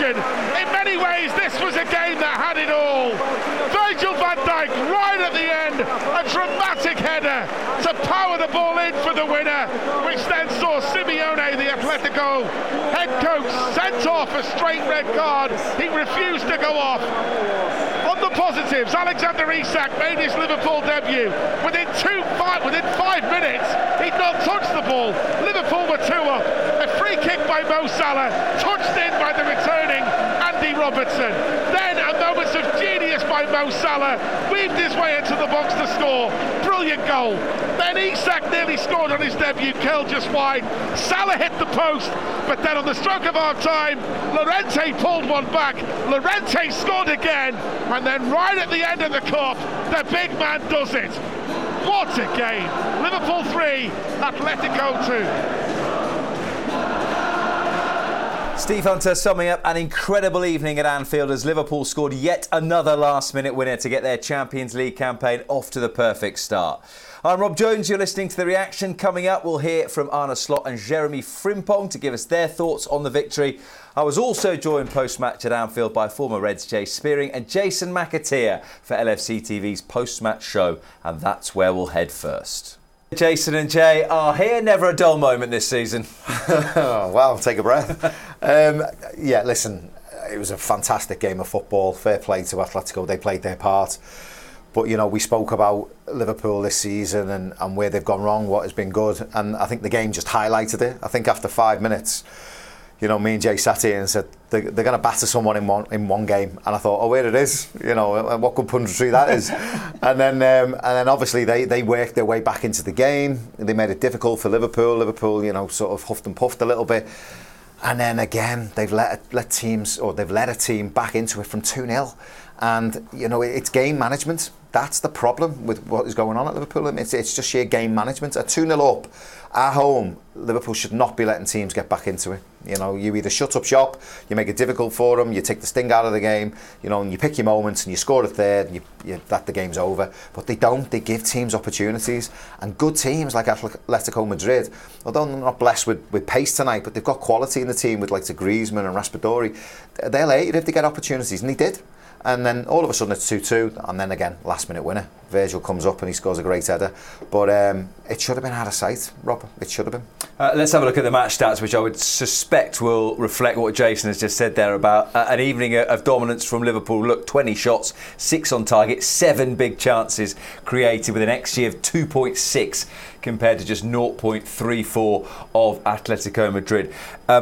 possession. In many ways, this was a game that had it all. Virgil van Dijk right at the end, a dramatic header to power the ball in for the winner, which then saw Simeone, the Atletico head coach, sent off a straight red card. He refused to go off. On the positives, Alexander Isak made his Liverpool debut. Within 5 minutes, he'd not touched the ball. Liverpool were 2 up. A free kick by Mo Salah, touched in by the returning Andy Robertson. Then a moment of genius by Mo Salah, weaved his way into the box to score. Brilliant goal. Then Isak nearly scored on his debut, curled just wide. Salah hit the post, but then on the stroke of half time, Llorente pulled one back. Llorente scored again, and then right at the end of the cup, the big man does it. What a game! Liverpool 3, Atletico 2. Steve Hunter summing up an incredible evening at Anfield as Liverpool scored yet another last-minute winner to get their Champions League campaign off to the perfect start. I'm Rob Jones, you're listening to The Reaction. Coming up, we'll hear from Arne Slot and Jeremy Frimpong to give us their thoughts on the victory. I was also joined post-match at Anfield by former Reds Jay Spearing and Jason McAteer for LFC TV's post-match show, and that's where we'll head first. Jason and Jay are here. Never a dull moment this season. Wow, take a breath. Yeah, listen, it was a fantastic game of football. Fair play to Atletico, they played their part. But, you know, we spoke about Liverpool this season and where they've gone wrong, what has been good. And I think the game just highlighted it. I think after 5 minutes, you know, me and Jay sat here and said, they're going to batter someone in one game. And I thought, oh, here it is. You know, what good punditry that is. and then obviously they worked their way back into the game. They made it difficult for Liverpool. Liverpool, you know, sort of huffed and puffed a little bit. And then again, they've let a team back into it from 2-0. And, you know, it's game management. That's the problem with what is going on at Liverpool. It's just sheer game management. At 2-0 up, at home, Liverpool should not be letting teams get back into it. You know, you either shut up shop, you make it difficult for them, you take the sting out of the game, you know, and you pick your moments and you score a third, and the game's over. But they don't. They give teams opportunities. And good teams like Atletico Madrid, although they're not blessed with pace tonight, but they've got quality in the team with like Griezmann and Raspadori. They'll hate it if they get opportunities, and they did. And then all of a sudden it's 2-2, and then again, last minute winner. Virgil comes up and he scores a great header. But it should have been out of sight, Rob. It should have been. Let's have a look at the match stats, which I would suspect will reflect what Jason has just said there about an evening of dominance from Liverpool. Look, 20 shots, 6 on target, 7 big chances created with an XG of 2.6 compared to just 0.34 of Atletico Madrid.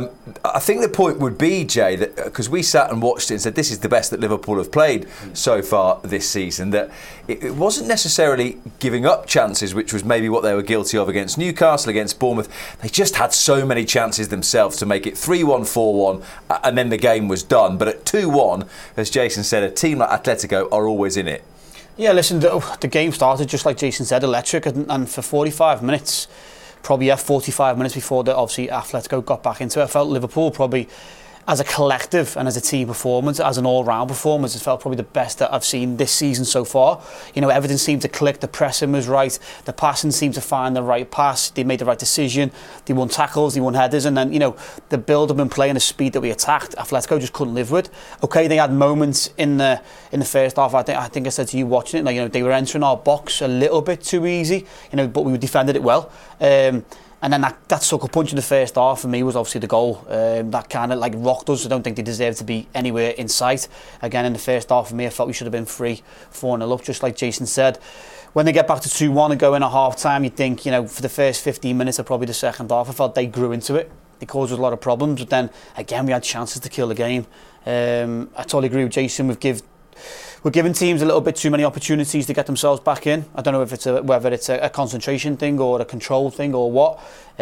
I think the point would be, Jay, that because we sat and watched it and said this is the best that Liverpool have played so far this season, that it wasn't necessarily giving up chances, which was maybe what they were guilty of against Newcastle, against Bournemouth. They just had so many chances themselves to make it 3-1, 4-1, and then the game was done. But at 2-1, as Jason said, a team like Atletico are always in it. Yeah, listen, the game started just like Jason said, electric, and for 45 minutes, probably 45 minutes before obviously Atletico got back into it, I felt Liverpool probably, as a collective and as a team performance, as an all-round performance, it felt probably the best that I've seen this season so far. You know, everything seemed to click, the pressing was right, the passing seemed to find the right pass, they made the right decision, they won tackles, they won headers, and then, you know, the build-up and play and the speed that we attacked, Atletico just couldn't live with. Okay, they had moments in the first half, I think I said to you watching it, like, you know, they were entering our box a little bit too easy, you know, but we defended it well. And then that sucker punch in the first half for me was obviously the goal. That kind of like rocked us. I don't think they deserved to be anywhere in sight. Again, in the first half for me, I felt we should have been 3-4-0 up, just like Jason said. When they get back to 2-1 and go in at half time, you think, you know, for the first 15 minutes of probably the second half, I felt they grew into it. They caused us a lot of problems. But then, again, we had chances to kill the game. I totally agree with Jason. We're giving teams a little bit too many opportunities to get themselves back in. I don't know if whether it's a concentration thing or a control thing or what.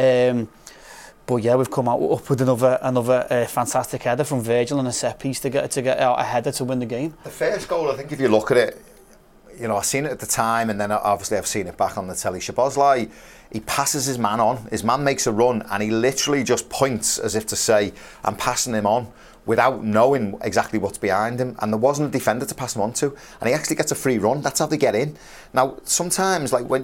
But yeah, we've come out up with another fantastic header from Virgil and a set piece to get out a header to win the game. The first goal, I think, if you look at it, you know, I seen it at the time, and then obviously I've seen it back on the telly. Szoboszlai, he passes his man on. His man makes a run, and he literally just points as if to say, "I'm passing him on," without knowing exactly what's behind him, and there wasn't a defender to pass him on to, and he actually gets a free run. That's how they get in. Now, sometimes, like when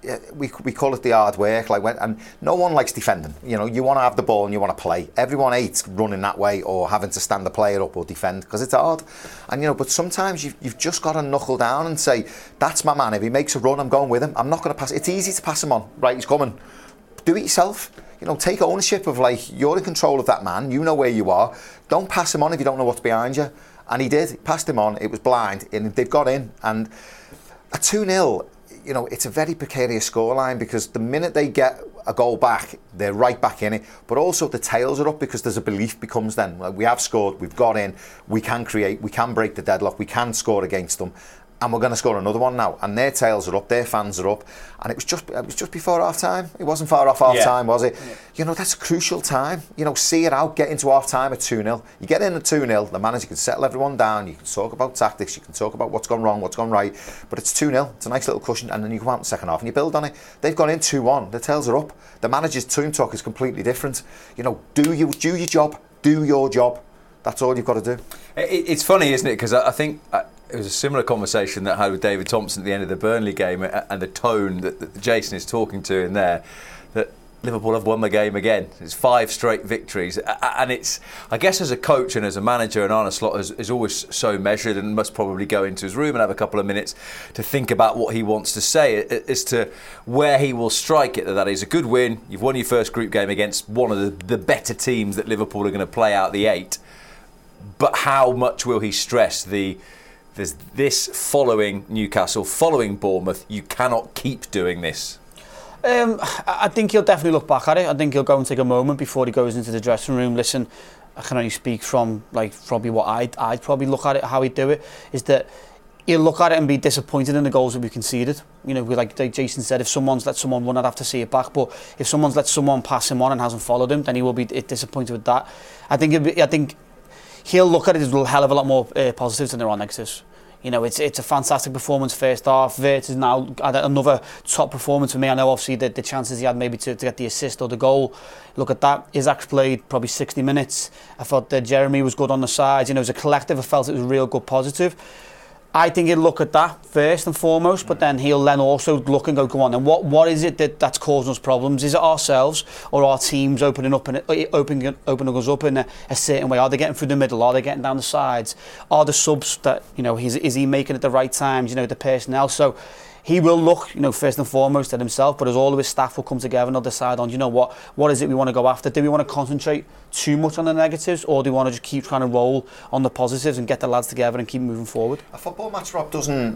we call it the hard work. And no one likes defending. You know, you want to have the ball and you want to play. Everyone hates running that way or having to stand the player up or defend because it's hard. And but sometimes you've just got to knuckle down and say, that's my man. If he makes a run, I'm going with him. I'm not going to pass. It's easy to pass him on. Right, he's coming. Do it yourself. Take ownership of you're in control of that man. You know where you are. Don't pass him on if you don't know what's behind you. And he did. He passed him on. It was blind, and they've got in. And a 2-0. It's a very precarious scoreline because the minute they get a goal back, they're right back in it. But also the tails are up because there's a belief becomes then, we have scored, we've got in, we can create, we can break the deadlock, we can score against them. And we're going to score another one now. And their tails are up, their fans are up. And it was just before half time. It wasn't far off half time, was it? Yeah. That's a crucial time. See it out, get into half time at 2-0. You get in at 2-0, the manager can settle everyone down. You can talk about tactics, you can talk about what's gone wrong, what's gone right. But it's 2-0. It's a nice little cushion. And then you go out in the second half and you build on it. They've gone in 2-1. The tails are up. The manager's team talk is completely different. Do your job. Do your job. That's all you've got to do. It's funny, isn't it? Because I think it was a similar conversation that I had with David Thompson at the end of the Burnley game, and the tone that Jason is talking to in there, that Liverpool have won the game again. It's 5 straight victories, and it's, I guess, as a coach and as a manager, and Arne Slot is always so measured and must probably go into his room and have a couple of minutes to think about what he wants to say as to where he will strike it. That is a good win. You've won your first group game against one of the better teams that Liverpool are going to play out the 8. But how much will he stress there's this following Newcastle, following Bournemouth, you cannot keep doing this? I think he'll definitely look back at it. I think he'll go and take a moment before he goes into the dressing room. Listen, I can only speak from probably what I'd probably look at it, how he'd do it, is that he'll look at it and be disappointed in the goals that we conceded. Like Jason said, if someone's let someone run, I'd have to see it back. But if someone's let someone pass him on and hasn't followed him, then he will be disappointed with that. I think he'll look at it as a hell of a lot more positives than there are negatives. It's a fantastic performance first half. Wirtz is now another top performance for me. I know obviously the chances he had maybe to get the assist or the goal. Look at that. Isaac played probably 60 minutes. I thought that Jeremy was good on the sides. As a collective, I felt it was a real good positive. I think he'll look at that first and foremost, but then he'll then also look and go on. And what is it that's causing us problems? Is it ourselves or our teams opening us up in a certain way? Are they getting through the middle? Are they getting down the sides? Are the subs that is he making at the right times? The personnel. So he will look, first and foremost at himself, but as all of his staff will come together and they'll decide on, what is it we want to go after? Do we want to concentrate too much on the negatives, or do we want to just keep trying to roll on the positives and get the lads together and keep moving forward? A football match, Rob, doesn't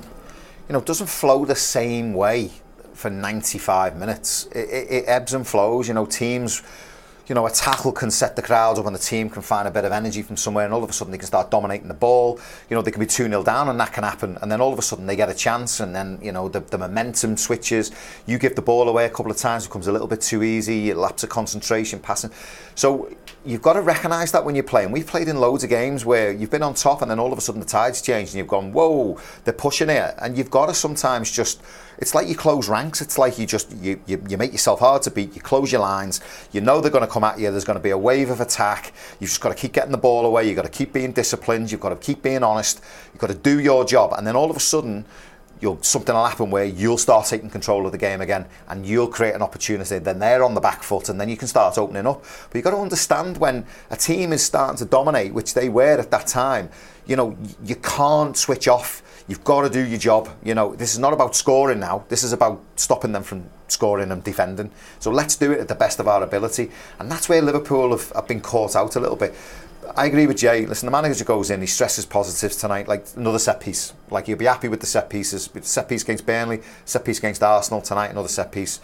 flow the same way for 95 minutes. It ebbs and flows. Teams, a tackle can set the crowd up and the team can find a bit of energy from somewhere, and all of a sudden they can start dominating the ball. They can be 2-0 down and that can happen, and then all of a sudden they get a chance, and then the momentum switches. You give the ball away a couple of times, it becomes a little bit too easy, it lapse of concentration, passing. So you've got to recognise that when you're playing. We've played in loads of games where you've been on top and then all of a sudden the tide's changed and you've gone, whoa, they're pushing it, and you've got to sometimes just, it's like you close ranks. It's like you make yourself hard to beat. You close your lines. They're going to come at you. There's going to be a wave of attack. You've just got to keep getting the ball away. You've got to keep being disciplined. You've got to keep being honest. You've got to do your job. And then all of a sudden, something will happen where you'll start taking control of the game again, and you'll create an opportunity. Then they're on the back foot, and then you can start opening up. But you've got to understand, when a team is starting to dominate, which they were at that time, you can't switch off. You've got to do your job. This is not about scoring now. This is about stopping them from scoring and defending. So let's do it at the best of our ability. And that's where Liverpool have been caught out a little bit. I agree with Jay. Listen, the manager goes in, he stresses positives tonight, like another set piece. Like, you'll be happy with the set pieces. With the set piece against Burnley, set piece against Arsenal tonight, another set piece.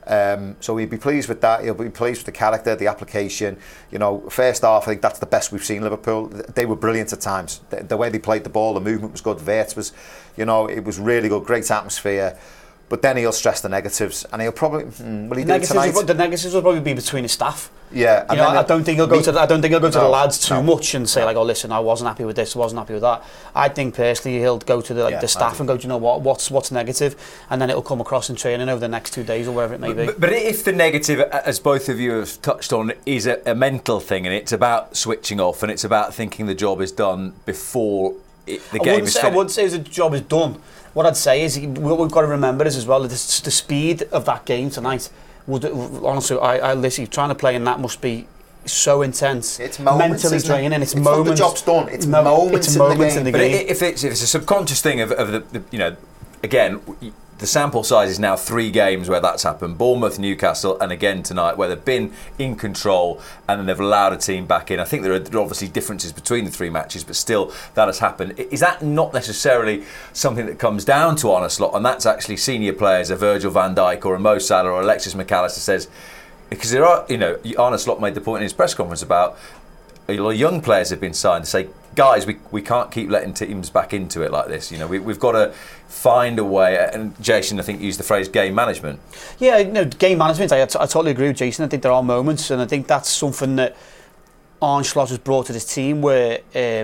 So he'll be pleased with that. He'll be pleased with the character, the application. First half, I think that's the best we've seen Liverpool. They were brilliant at times. The way they played the ball, the movement was good. Wirtz was, it was really good, great atmosphere. But then he'll stress the negatives, and he'll probably will he do it tonight? The negatives will probably be between his staff. Yeah, and I don't think he'll go to the lads too much and say oh, listen, I wasn't happy with this, I wasn't happy with that. I think personally he'll go to the staff and go, do you know what's negative, and then it'll come across in training over the next 2 days or wherever it may be. But if the negative, as both of you have touched on, is a mental thing, and it's about switching off, and it's about thinking the job is done before the game is finished. I wouldn't say the job is done. What I'd say is what we've got to remember is as well the speed of that game tonight. Honestly, I literally trying to play in that must be so intense. It's moments, mentally draining. It's moments. Not the job's done. It's moments in the game. But if it's a subconscious thing of the again, the sample size is now 3 games where that's happened. Bournemouth, Newcastle, and again tonight, where they've been in control and then they've allowed a team back in. I think there are obviously differences between the 3 matches, but still that has happened. Is that not necessarily something that comes down to Arne Slot, and that's actually senior players, a Virgil van Dijk or a Mo Salah or Alexis McAllister says, because there are, Arne Slot made the point in his press conference about a lot of young players have been signed to say, guys, we can't keep letting teams back into it like this. We've got to find a way. And Jason, I think, used the phrase game management. Yeah, game management. I totally agree with Jason. I think there are moments, and I think that's something that Arne Slot has brought to this team where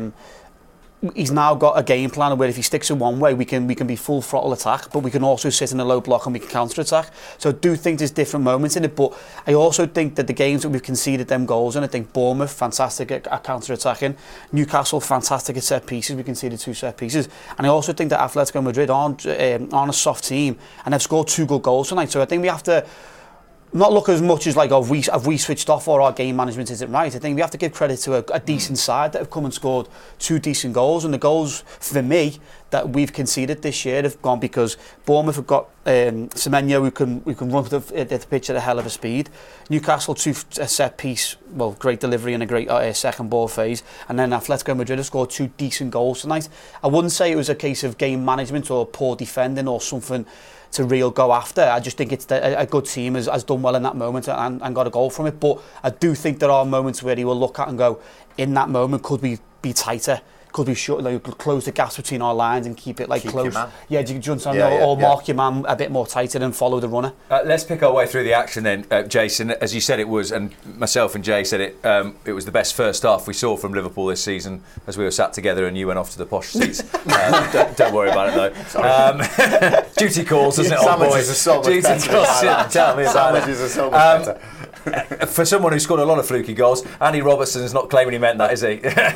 he's now got a game plan where if he sticks in one way, we can be full throttle attack, but we can also sit in a low block and we can counter attack. So I do think there's different moments in it, but I also think that the games that we've conceded them goals in, I think Bournemouth fantastic at counter attacking, Newcastle fantastic at set pieces. We conceded 2 set pieces, and I also think that Atletico Madrid aren't a soft team, and they've scored 2 good goals tonight. So I think we have to not look as much as like, have we switched off or our game management isn't right. I think we have to give credit to a decent side that have come and scored 2 decent goals, and the goals for me that we've conceded this year have gone because Bournemouth have got Semenyo who can run the pitch at a hell of a speed. Newcastle 2 set piece, great delivery and a great second ball phase, and then Atletico Madrid have scored 2 decent goals tonight. I wouldn't say it was a case of game management or poor defending or something to real go after. I just think it's a good team has done well in that moment and got a goal from it. But I do think there are moments where he will look at and go, in that moment, could we be tighter? Could we close the gaps between our lines and keep it close? Yeah, do you understand? Or mark your man a bit more tighter and follow the runner. Let's pick our way through the action then, Jason. As you said, it was, and myself and Jay said it was the best first half we saw from Liverpool this season as we were sat together and you went off to the posh seats. Don't worry about it though. Duty calls, doesn't it? Sandwiches are so much better. Tell me about it. Sandwiches are so much better. For someone who scored a lot of fluky goals, Andy Robertson's not claiming he meant that, is he?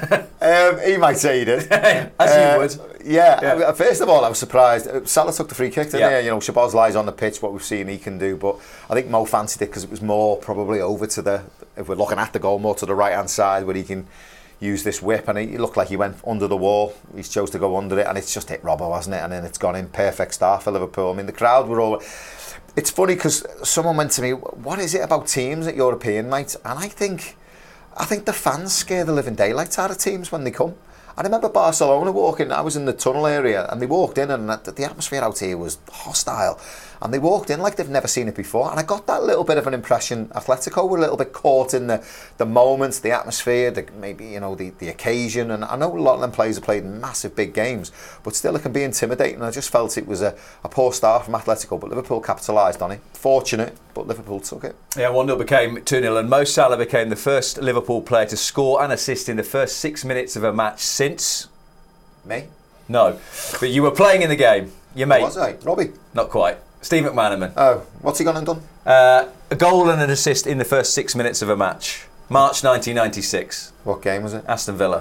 He might say he did. As you would. Yeah. First of all, I was surprised. Salah took the free kick, didn't he? Shabazz lies on the pitch, what we've seen he can do. But I think Mo fancied it because it was more probably over to if we're looking at the goal, more to the right-hand side where he can use this whip. And he looked like he went under the wall. He chose to go under it, and it's just hit Robbo, hasn't it? And then it's gone in. Perfect start for Liverpool. I mean, the crowd were all... It's funny because someone went to me, what is it about teams at European nights? And I think the fans scare the living daylights out of teams when they come. I remember Barcelona walking, I was in the tunnel area, and they walked in and the atmosphere out here was hostile. And they walked in like they've never seen it before. And I got that little bit of an impression. Atletico were a little bit caught in the moments, the atmosphere, the occasion. And I know a lot of them players have played massive big games, but still it can be intimidating. I just felt it was a poor start from Atletico, but Liverpool capitalised on it. Fortunate, but Liverpool took it. Yeah, 1-0 became 2-0, and Mo Salah became the first Liverpool player to score and assist in the first 6 minutes of a match since... Me? No, but you were playing in the game. Your mate. Was I? Robbie? Not quite. Steve McManaman. Oh, what's he gone and done? A goal and an assist in the first 6 minutes of a match. March 1996. What game was it? Aston Villa.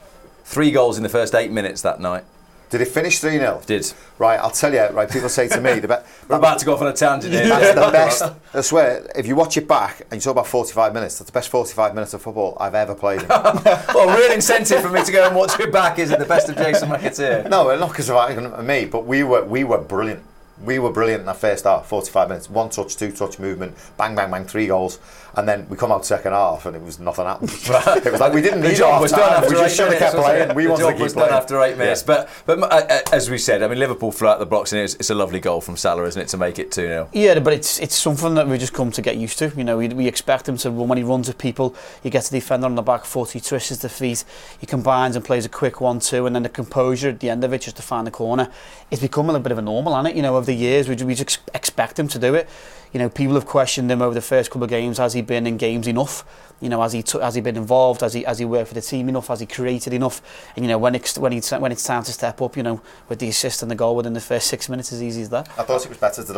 3 goals in the first 8 minutes that night. Did it finish 3-0? Did. Right, I'll tell you, right, people say to me... We're about to go off on a tangent here. That's the best. I swear, if you watch it back and you talk about 45 minutes, that's the best 45 minutes of football I've ever played in. Well, real incentive for me to go and watch it back is it the best of Jason McAteer? No, not because of me, but we were brilliant. We were brilliant in that first half, 45 minutes. 1 touch, 2 touch movement, bang, bang, bang, 3 goals. And then we come out second half and it was nothing happened. It was like we didn't need the job was done after 8 minutes. We just should have kept playing. We wanted to keep playing. After 8 minutes. Yeah. But as we said, I mean, Liverpool flew out the box and it's a lovely goal from Salah, isn't it, to make it 2-0? Yeah, but it's something that we just come to get used to. We expect him to run. When he runs at people, he gets the defender on the back foot, he twists the feet, he combines and plays a quick 1-2, and then the composure at the end of it just to find the corner. It's become a little bit of a normal, hasn't it? Over the years, we just expect him to do it. People have questioned him over the first couple of games. Has he been in games enough? Has he been involved? Has he worked for the team enough? Has he created enough? And when it's time to step up, with the assist and the goal within the first 6 minutes, as easy as that. I thought it was better today.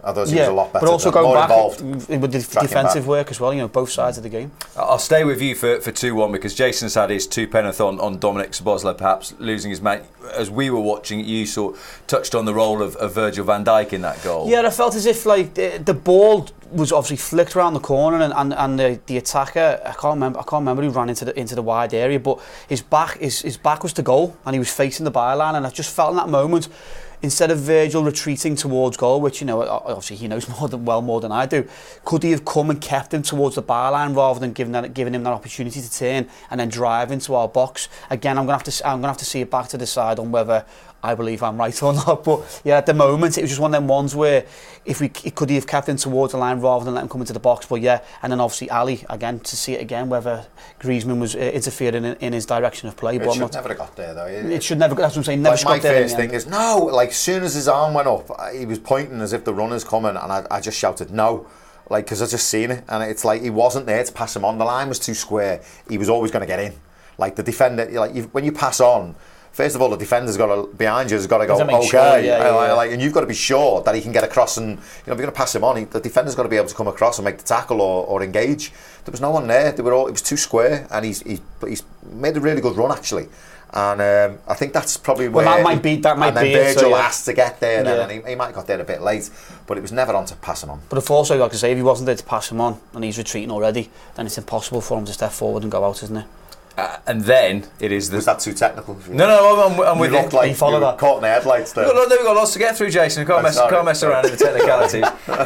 I thought he was a lot better, but also going more back involved with the defensive work as well. Both sides of the game. I'll stay with you for 2-1 because Jason's had his 2 penneth on Dominic Szoboszlai, perhaps losing his mate. As we were watching it, you touched on the role of Virgil van Dijk in that goal. Yeah, I felt as if the ball was obviously flicked around the corner and the attacker, I can't remember who ran into the wide area, but his back was to goal and he was facing the byline, and I just felt in that moment, instead of Virgil retreating towards goal, which obviously he knows more than I do, could he have come and kept him towards the byline rather than giving him that opportunity to turn and then drive into our box? Again, I'm gonna have to see it back to decide on whether I believe I'm right or not. But yeah, at the moment it was just one of them ones where could he have kept him towards the line rather than let him come into the box. But yeah, and then obviously Ali again to see it again whether Griezmann was interfering in his direction of play. It should never have got there though. It should never. That's what I'm saying. Never like got there. My first thing is no. Like as soon as his arm went up, he was pointing as if the runner's coming, and I just shouted no. Like because I just seen it, and it's like he wasn't there to pass him on. The line was too square. He was always going to get in. Like the defender, when you pass on. First of all, the defender's behind you has got to go, okay, sure, and you've got to be sure that he can get across, and if you're going to pass him on, the defender's got to be able to come across and make the tackle or engage. There was no one there. It was too square, and he's made a really good run actually, and I think that's probably where. Well, that might be. And then Virgil has to get there, then, and he might have got there a bit late, but it was never on to pass him on. But if also, like I say, if he wasn't there to pass him on and he's retreating already, then it's impossible for him to step forward and go out, isn't it? And then it is Was that too technical? No, I'm with you. Looked like you were caught in the headlights there. Look, we've got lots to get through, Jason. Can't mess around in the technicalities.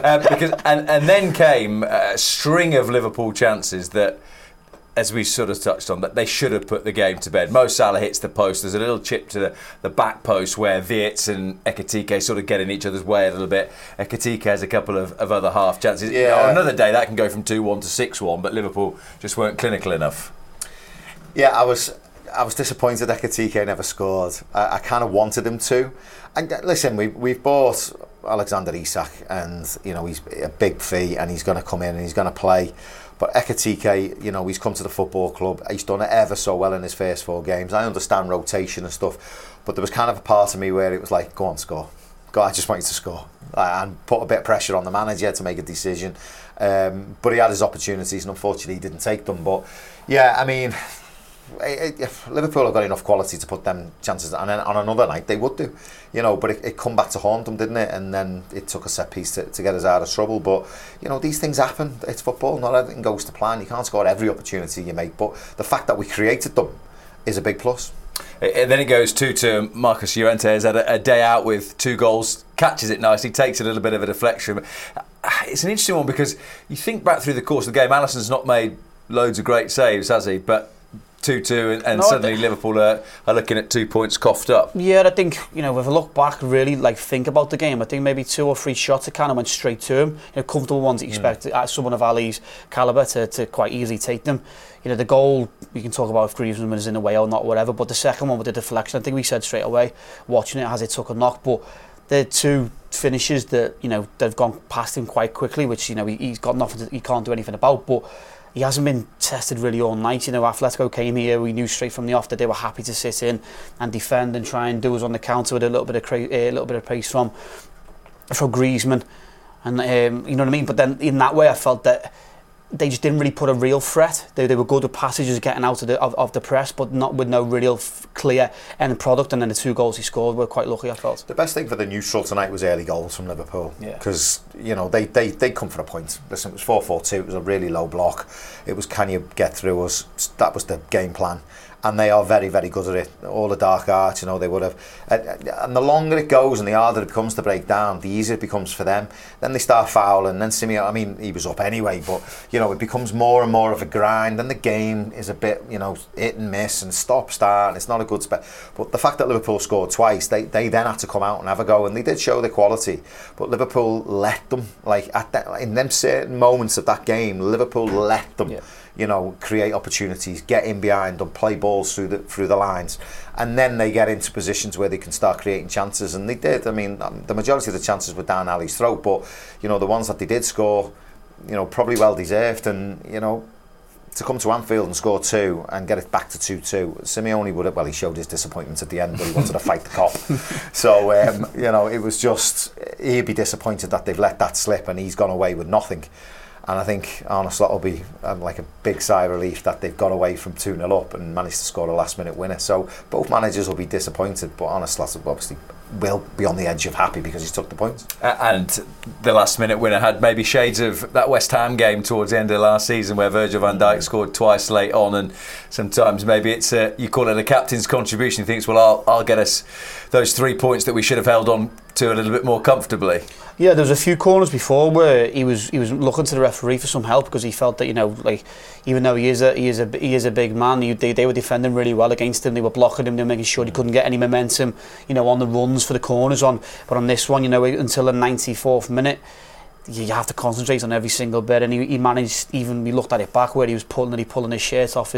And then came a string of Liverpool chances that, as we sort of touched on, that they should have put the game to bed. Mo Salah hits the post. There's a little chip to the back post where Wirtz and Ekitike sort of get in each other's way a little bit. Ekitike has a couple of other half chances. Yeah. On another day, that can go from 2-1 to 6-1, but Liverpool just weren't clinical enough. Yeah, I was disappointed Ekitike never scored. I kind of wanted him to. And listen, we've bought Alexander Isak, and he's a big fee, and he's going to come in and he's going to play. But Ekitike, he's come to the football club. He's done it ever so well in his first 4 games. I understand rotation and stuff, but there was kind of a part of me where it was like, go on, score. Go, I just want you to score. And put a bit of pressure on the manager to make a decision. But he had his opportunities, and unfortunately he didn't take them. But yeah, I mean, Liverpool have got enough quality to put them chances, and then on another night they would do, but it come back to haunt them, didn't it? And then it took a set piece to get us out of trouble. But these things happen. It's football. Not everything goes to plan. You can't score every opportunity you make, but the fact that we created them is a big plus. And then it goes 2-2. Marcos Llorente has had a day out with 2 goals, catches it nicely, takes a little bit of a deflection. It's an interesting one because you think back through the course of the game, Alisson's not made loads of great saves, has he? But 2-2 and suddenly Liverpool are looking at 2 points coughed up. Yeah, I think, if I look back, really think about the game, I think maybe 2 or 3 shots that kind of went straight to him. Comfortable ones that you expect someone of Ali's calibre to quite easily take them. The goal, we can talk about if Griezmann was in the way or not, whatever, but the second one with the deflection, I think we said straight away, watching it as it took a knock, but the 2 finishes that, they've gone past him quite quickly, which, he's got nothing, he can't do anything about, but he hasn't been tested really all night. Atletico came here, we knew straight from the off that they were happy to sit in and defend and try and do us on the counter with a little bit of pace from Griezmann, and you know what I mean. But then in that way, I felt that they just didn't really put a real threat. They were good with passages getting out of the press, but not with no real clear end product. And then the 2 goals he scored were quite lucky, I felt. The best thing for the neutral tonight was early goals from Liverpool, because they come for a point. Listen, it was 4-4-2. It was a really low block. It was, can you get through us? That was the game plan. And they are very, very good at it. All the dark arts, they would have. And the longer it goes and the harder it becomes to break down, the easier it becomes for them. Then they start fouling. Then Simeone, he was up anyway, but, it becomes more and more of a grind. Then the game is a bit, hit and miss and start. It's not a good spec. But the fact that Liverpool scored twice, they then had to come out and have a go. And they did show their quality. But Liverpool let them, in them certain moments of that game, Liverpool let them. Create opportunities, get in behind them, play balls through the lines, and then they get into positions where they can start creating chances, and they did. I mean, the majority of the chances were down Ali's throat, but the ones that they did score, probably well deserved, and to come to Anfield and score 2 and get it back to 2-2, Simeone would have, he showed his disappointment at the end, but he wanted to fight the cop. So, it was just, he'd be disappointed that they've let that slip and he's gone away with nothing. And I think Arne Slot will be like a big sigh of relief that they've got away from 2-0 up and managed to score a last-minute winner. So both managers will be disappointed, but Arne Slot obviously will be on the edge of happy because he's took the points. And the last-minute winner had maybe shades of that West Ham game towards the end of last season where Virgil van Dijk scored twice late on, and sometimes maybe it's you call it a captain's contribution. He thinks, well, I'll get us those 3 points that we should have held on to a little bit more comfortably. Yeah, there was a few corners before where he was looking to the referee for some help because he felt that, you know, like, even though he is a big man, they were defending really well against him. They were blocking him, they were making sure he couldn't get any momentum, you know, on the runs for the corners but on this one, you know, until the 94th minute, you have to concentrate on every single bit, and he managed, even we looked at it back where he was pulling his shirt off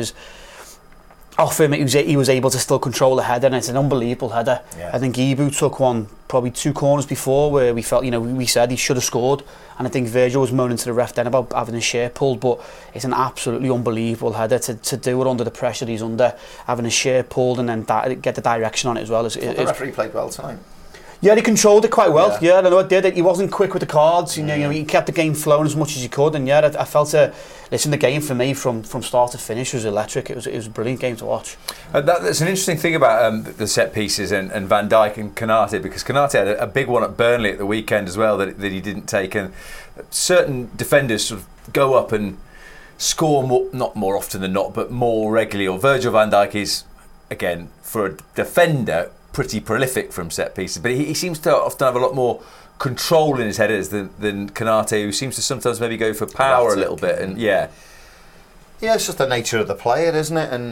him, he was able to still control the header, and it's an unbelievable header. Yeah. I think Ibu took one probably 2 corners before where we felt, you know, we said he should have scored, and I think Virgil was moaning to the ref then about having his shirt pulled, but it's an absolutely unbelievable header to do it under the pressure he's under, having his shirt pulled and then get the direction on it as well. The referee played well tonight. Yeah, he controlled it quite well. Yeah, I know it did. He wasn't quick with the cards. You know, he kept the game flowing as much as he could. And I felt the game for me from start to finish was electric. It was a brilliant game to watch. That's an interesting thing about the set pieces and Van Dijk and Konate, because Konate had a big one at Burnley at the weekend as well that he didn't take. And certain defenders sort of go up and score not more often than not, but more regularly. Or Virgil van Dijk is, again, for a defender, pretty prolific from set pieces, but he seems to often have a lot more control in his headers than Konate, who seems to sometimes maybe go for power a little bit. And yeah, it's just the nature of the player, isn't it? And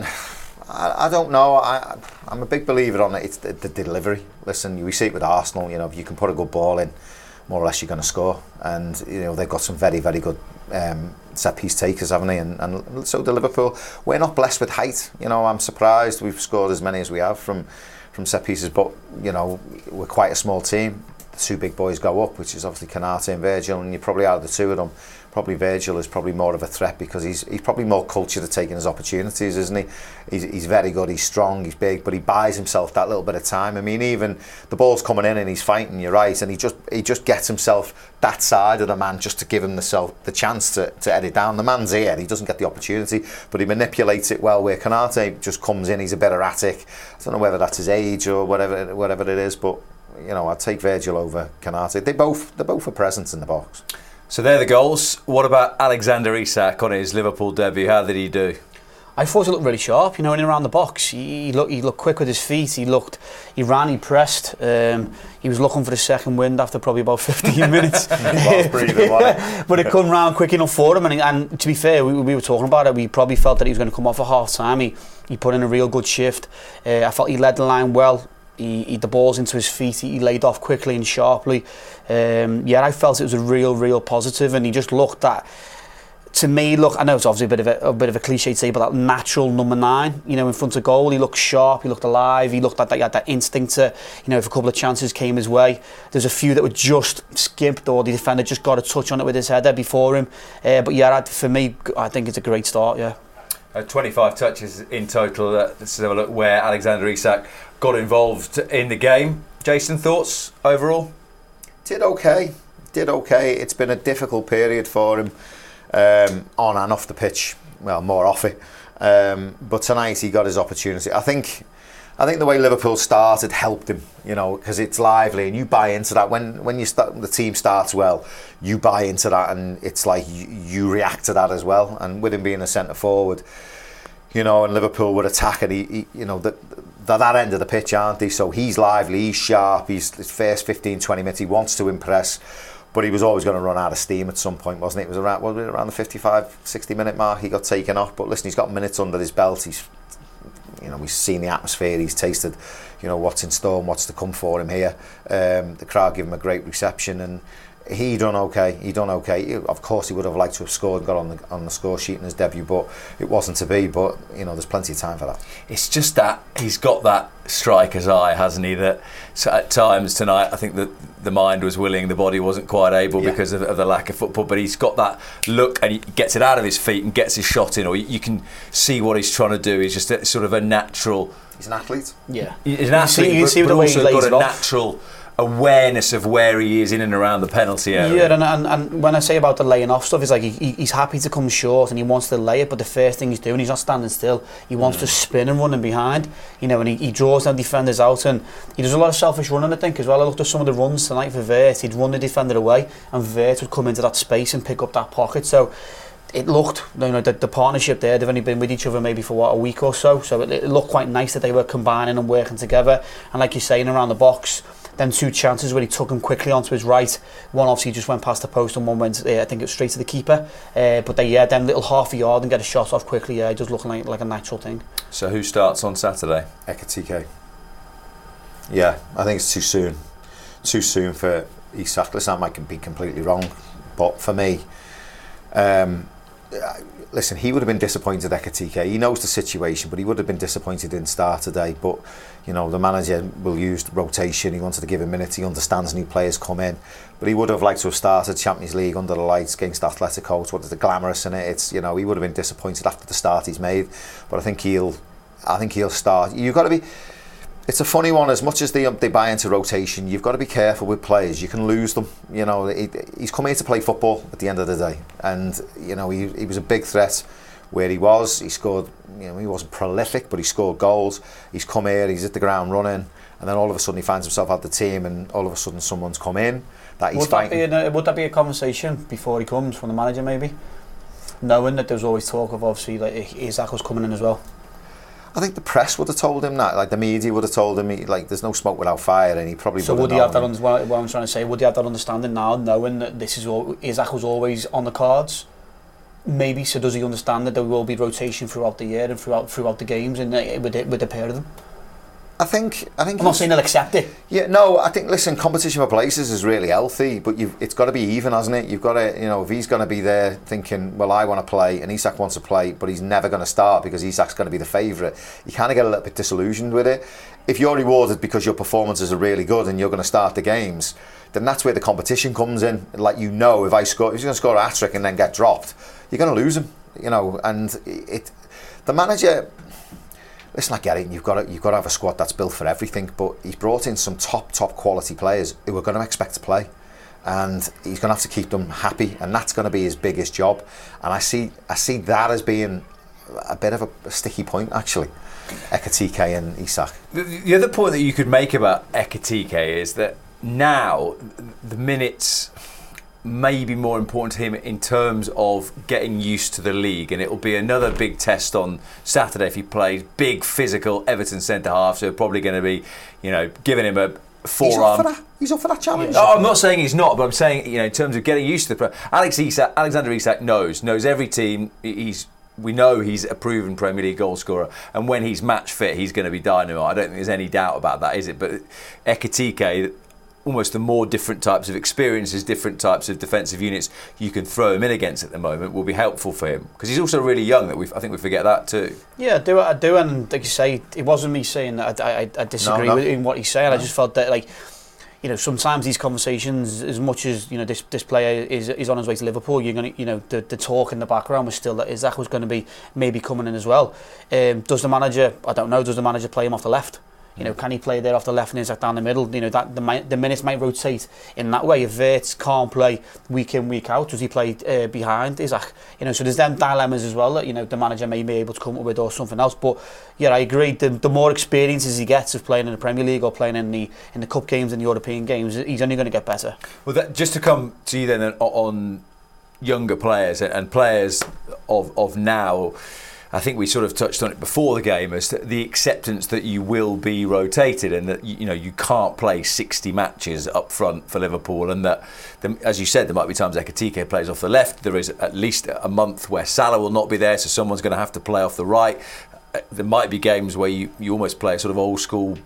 I don't know. I'm a big believer on it. It's the delivery. Listen, we see it with Arsenal. You know, if you can put a good ball in, more or less you're going to score. And you know, they've got some very, very good set piece takers, haven't they? And so do Liverpool. We're not blessed with height. You know, I'm surprised we've scored as many as we have from set pieces, but you know, we're quite a small team. The 2 big boys go up, which is obviously Konate and Virgil, and you probably out of the 2 of them, probably Virgil is probably more of a threat because he's probably more cultured at taking his opportunities, isn't he? He's very good, he's strong, he's big, but he buys himself that little bit of time. I mean, even the ball's coming in and he's fighting, you're right, and he just gets himself that side of the man just to give him the chance to edit down. The man's here, he doesn't get the opportunity, but he manipulates it well, where Konate just comes in, he's a bit erratic. I don't know whether that's his age or whatever it is, but you know, I'd take Virgil over Konate. They're both a presence in the box. So they're the goals. What about Alexander Isak on his Liverpool debut? How did he do? I thought he looked really sharp, you know, in and around the box. He looked quick with his feet. He ran, he pressed. He was looking for the second wind after probably about 15 minutes. But it come round quick enough for him. And to be fair, we were talking about it. We probably felt that he was going to come off at half time. He put in a real good shift. I felt he led the line well. He the ball's into his feet. He laid off quickly and sharply. I felt it was a real positive, and he just looked that. To me, I know it's obviously a bit of a cliche to say, but that natural number 9, you know, in front of goal, he looked sharp, he looked alive, he looked like he had that instinct to, you know, if a couple of chances came his way. There's a few that were just skipped, or the defender just got a touch on it with his header before him. For me, I think it's a great start. Yeah. 25 touches in total. Let's have a look where Alexander Isak got involved in the game. Jason, thoughts overall? Did okay. It's been a difficult period for him, on and off the pitch. Well, more off it. But tonight he got his opportunity. I think the way Liverpool started helped him, you know, because it's lively and you buy into that. When the team starts well, you buy into that, and it's like you react to that as well. And with him being a centre forward, you know, and Liverpool would attack, and he you know, that end of the pitch, aren't they? So he's lively, he's sharp, his first 15-20 minutes, he wants to impress, but he was always going to run out of steam at some point, wasn't it? It was around the 55-60 minute mark he got taken off. But listen, he's got minutes under his belt. He's, you know, we've seen the atmosphere, he's tasted, you know, what's in store and what's to come for him here. The crowd give him a great reception, and he done okay. Of course, he would have liked to have scored and got on the score sheet in his debut, but it wasn't to be. But you know, there's plenty of time for that. It's just that he's got that striker's eye, hasn't he? That at times tonight, I think that the mind was willing, the body wasn't quite able because of the lack of football. But he's got that look, and he gets it out of his feet and gets his shot in. Or you can see what he's trying to do. He's just sort of a natural. He's an athlete. Yeah, he's an athlete, but also got a natural awareness of where he is in and around the penalty area. Yeah, and when I say about the laying off stuff, it's like he's happy to come short and he wants to lay it, but the first thing he's doing, he's not standing still. He wants to spin and running behind, you know, and he draws the defenders out, and he does a lot of selfish running, I think, as well. I looked at some of the runs tonight for Vert. He'd run the defender away, and Vert would come into that space and pick up that pocket. So it looked, you know, the partnership there, they've only been with each other maybe for a week or so, so it looked quite nice that they were combining and working together. And like you're saying, around the box, then 2 chances where he took him quickly onto his right. One obviously just went past the post, and one went, I think it was straight to the keeper. But then little half a yard and get a shot off quickly. It does look like a natural thing. So who starts on Saturday? Ekitike. Yeah, I think it's too soon. Too soon for Isak. Listen, I might be completely wrong, but for me, listen, he would have been disappointed at Ekitike. He knows the situation, but he would have been disappointed in start today. But, you know, the manager will use rotation. He wanted to give him minutes. He understands new players come in. But he would have liked to have started Champions League under the lights against Atletico. It's what is the glamorous in it. It's, you know, he would have been disappointed after the start he's made. But I think he'll start. You've got to be... It's a funny one. As much as they buy into rotation, you've got to be careful with players. You can lose them. You know, he's come here to play football at the end of the day, and you know he was a big threat where he was. He scored. You know, he wasn't prolific, but he scored goals. He's come here. He's at the ground running, and then all of a sudden he finds himself at the team, and all of a sudden someone's come in that he's fighting. Would that be a conversation before he comes from the manager, maybe, knowing that there's always talk of obviously like Isak was coming in as well? I think the press would have told him that, like the media would have told him, like there's no smoke without fire, and he probably. So would he have that? What I'm trying to say, would he have that understanding now, knowing that this is all Isak was always on the cards? Maybe. So does he understand that there will be rotation throughout the year and throughout the games, and with the pair of them? I think. I'm not saying they'll accept it. Yeah, no. I think. Listen, competition for places is really healthy, but it's got to be even, hasn't it? You've got to, you know, if he's going to be there thinking, well, I want to play, and Isak wants to play, but he's never going to start because Isak's going to be the favourite. You kind of get a little bit disillusioned with it. If you're rewarded because your performances are really good and you're going to start the games, then that's where the competition comes in. Like, you know, if he's going to score a hat-trick and then get dropped, you're going to lose him. You know, and the manager. Listen, I get it. You've got to have a squad that's built for everything. But he's brought in some top quality players who are going to expect to play, and he's going to have to keep them happy, and that's going to be his biggest job. And I see that as being a bit of a sticky point, actually. Ekitike and Isak. The other point that you could make about Ekitike is that now the minutes may be more important to him in terms of getting used to the league, and it'll be another big test on Saturday if he plays. Big physical Everton centre half, so probably going to be, you know, giving him a forearm. He's up for that challenge. No, I'm not saying he's not, but I'm saying, you know, in terms of getting used to the Alexander Isak knows every team. We know he's a proven Premier League goal scorer, and when he's match fit, he's going to be dynamo. I don't think there's any doubt about that, is it? But Ekitike, almost the more different types of experiences, different types of defensive units you can throw him in against at the moment will be helpful for him, because he's also really young. I think we forget that too. Yeah, I do, and like you say, it wasn't me saying that I disagree with in what he's saying. I just felt that, like, you know, sometimes these conversations, as much as, you know, this player is on his way to Liverpool, you're going to, you know, the talk in the background was still that Isak was going to be maybe coming in as well. Does the manager? I don't know. Does the manager play him off the left? You know, can he play there off the left and Isak down the middle? You know, that the minutes might rotate in that way. If Vert can't play week in, week out, does he play behind Isak? You know, so there's them dilemmas as well that, you know, the manager may be able to come up with, or something else. But yeah, I agree. The more experiences he gets of playing in the Premier League or playing in the cup games and the European games, he's only going to get better. Well, just to come to you then on younger players and players of now. I think we sort of touched on it before the game, as the acceptance that you will be rotated, and that, you know, you can't play 60 matches up front for Liverpool, and that, as you said, there might be times Ekitike plays off the left. There is at least a month where Salah will not be there, so someone's going to have to play off the right. There might be games where you almost play a sort of old school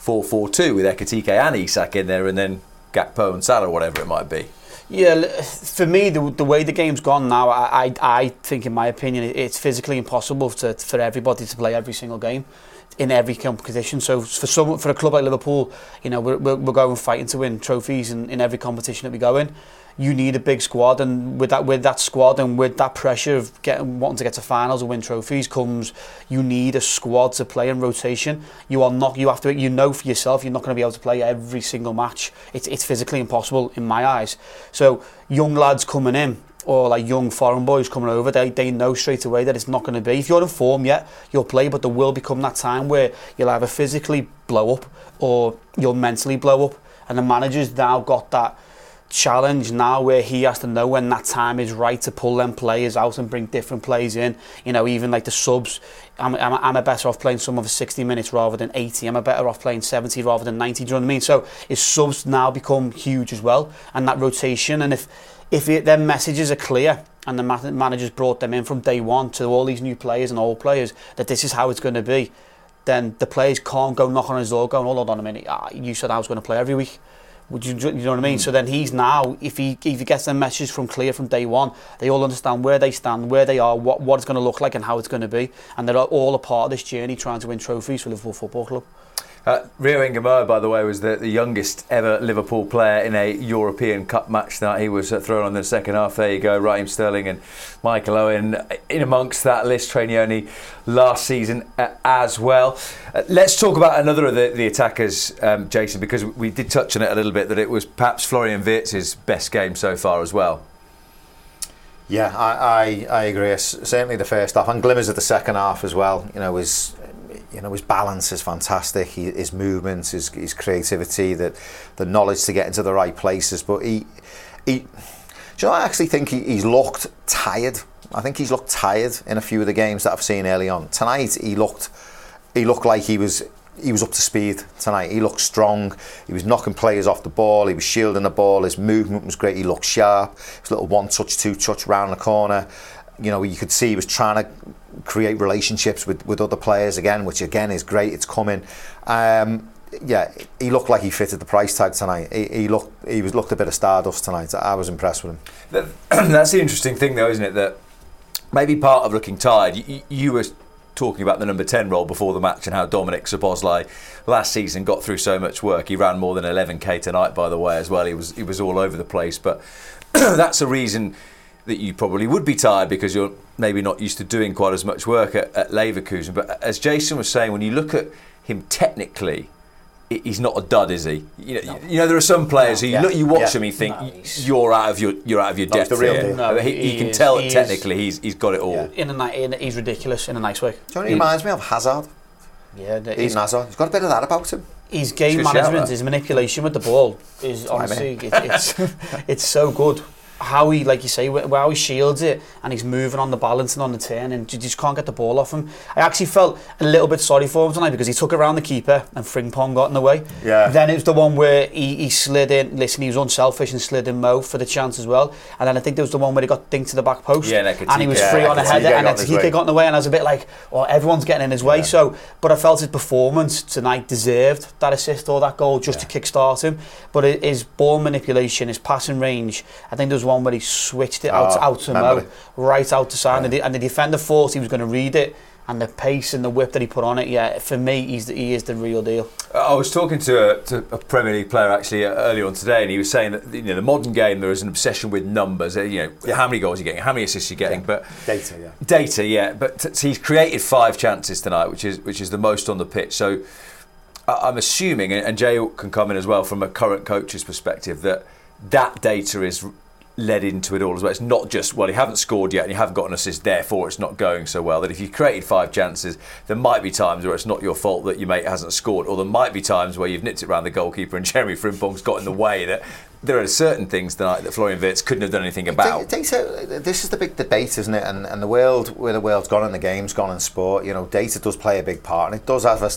4-4-2 with Ekitike and Isak in there, and then Gakpo and Salah, or whatever it might be. Yeah, for me, the way the game's gone now, I think, in my opinion, it's physically impossible for everybody to play every single game in every competition. So for a club like Liverpool, you know, we're going fighting to win trophies in every competition that we go in. you need a big squad, and with that squad and with that pressure of wanting to get to finals and win trophies comes, you need a squad to play in rotation. You have to, you know for yourself, you're not going to be able to play every single match. It's physically impossible in my eyes. So young lads coming in, or like young foreign boys coming over, they know straight away that it's not going to be. If you're in form, yeah, you'll play, but there will become that time where you'll either physically blow up or you'll mentally blow up. And the manager's now got that challenge now where he has to know when that time is right to pull them players out and bring different players in. You know, even like the subs, I'm a better off playing some of the 60 minutes rather than 80. I'm a better off playing 70 rather than 90. Do you know what I mean? So his subs now become huge as well, and that rotation. And if their messages are clear and the managers brought them in from day one to all these new players and old players that this is how it's going to be, then the players can't go knock on his door going, hold on a minute, you said I was going to play every week. You know what I mean? So then he's now, if he gets their messages from clear from day one, they all understand where they stand, where they are, what it's going to look like and how it's going to be. And they're all a part of this journey trying to win trophies for Liverpool Football Club. Rio Ingemar, by the way, was the youngest ever Liverpool player in a European Cup match that he was thrown on in the second half. There you go, Raheem Sterling and Michael Owen in amongst that list, training only last season as well. Let's talk about another of the attackers, Jason, because we did touch on it a little bit, that it was perhaps Florian Wirtz's best game so far as well. Yeah, I agree. Certainly the first half, and glimmers of the second half as well. His balance is fantastic. His movements, his creativity, the knowledge to get into the right places. But I actually think he's looked tired. I think he's looked tired in a few of the games that I've seen early on. Tonight he looked like he was up to speed tonight. He looked strong. He was knocking players off the ball. He was shielding the ball. His movement was great. He looked sharp. His little one-touch, two-touch round the corner. You could see he was trying to create relationships with other players again, which again is great. It's coming. He looked like he fitted the price tag tonight. He looked a bit of stardust tonight. I was impressed with him. That's the interesting thing, though, isn't it? That maybe part of looking tired. You were talking about the number 10 role before the match and how Dominic Szoboszlai last season got through so much work. He ran more than 11k tonight, by the way, as well. He was all over the place, but that's a reason that you probably would be tired, because you're maybe not used to doing quite as much work at Leverkusen. But as Jason was saying, when you look at him technically, he's not a dud, is he? You know there are some players who you watch him, you think you're out of your depth. The real here. deal. No, he can tell that technically he's got it all. Yeah. He's ridiculous in a nice way. Do you know what he reminds me of? Hazard. Yeah, Eden Hazard. He's got a bit of that about him. His game management, his manipulation with the ball is honestly it's so good. How he, like you say, how he shields it and he's moving on the balance and on the turn, and you just can't get the ball off him. I actually felt a little bit sorry for him tonight because he took around the keeper and Frimpong got in the way. Yeah. Then it was the one where he slid in. Listen, he was unselfish and slid in Mo for the chance as well. And then I think there was the one where he got dinked to the back post. Yeah, and he was free on a header, and then Tike got in the way, and I was a bit like, oh, everyone's getting in his way. So, but I felt his performance tonight deserved that assist or that goal just to kickstart him. But his ball manipulation, his passing range, I think there was one where he switched it out to Mo, right out to side, and the defender thought he was going to read it, and the pace and the whip that he put on it, for me, he is the real deal. I was talking to a Premier League player actually earlier on today, and he was saying that the modern game there is an obsession with numbers. How many goals you're getting, how many assists you're getting, but data. But he's created 5 chances tonight, which is the most on the pitch. So I'm assuming, and Jay can come in as well from a current coach's perspective, that data is led into it all as well. It's not just, well, you haven't scored yet and you haven't got an assist, therefore it's not going so well. That if you created 5 chances, there might be times where it's not your fault that your mate hasn't scored, or there might be times where you've nipped it around the goalkeeper and Jeremy Frimpong's got in the way. That there are certain things tonight that Florian Wirtz couldn't have done anything about. This is the big debate, isn't it? And the world, where the world's gone and the game's gone in sport, data does play a big part, and it does have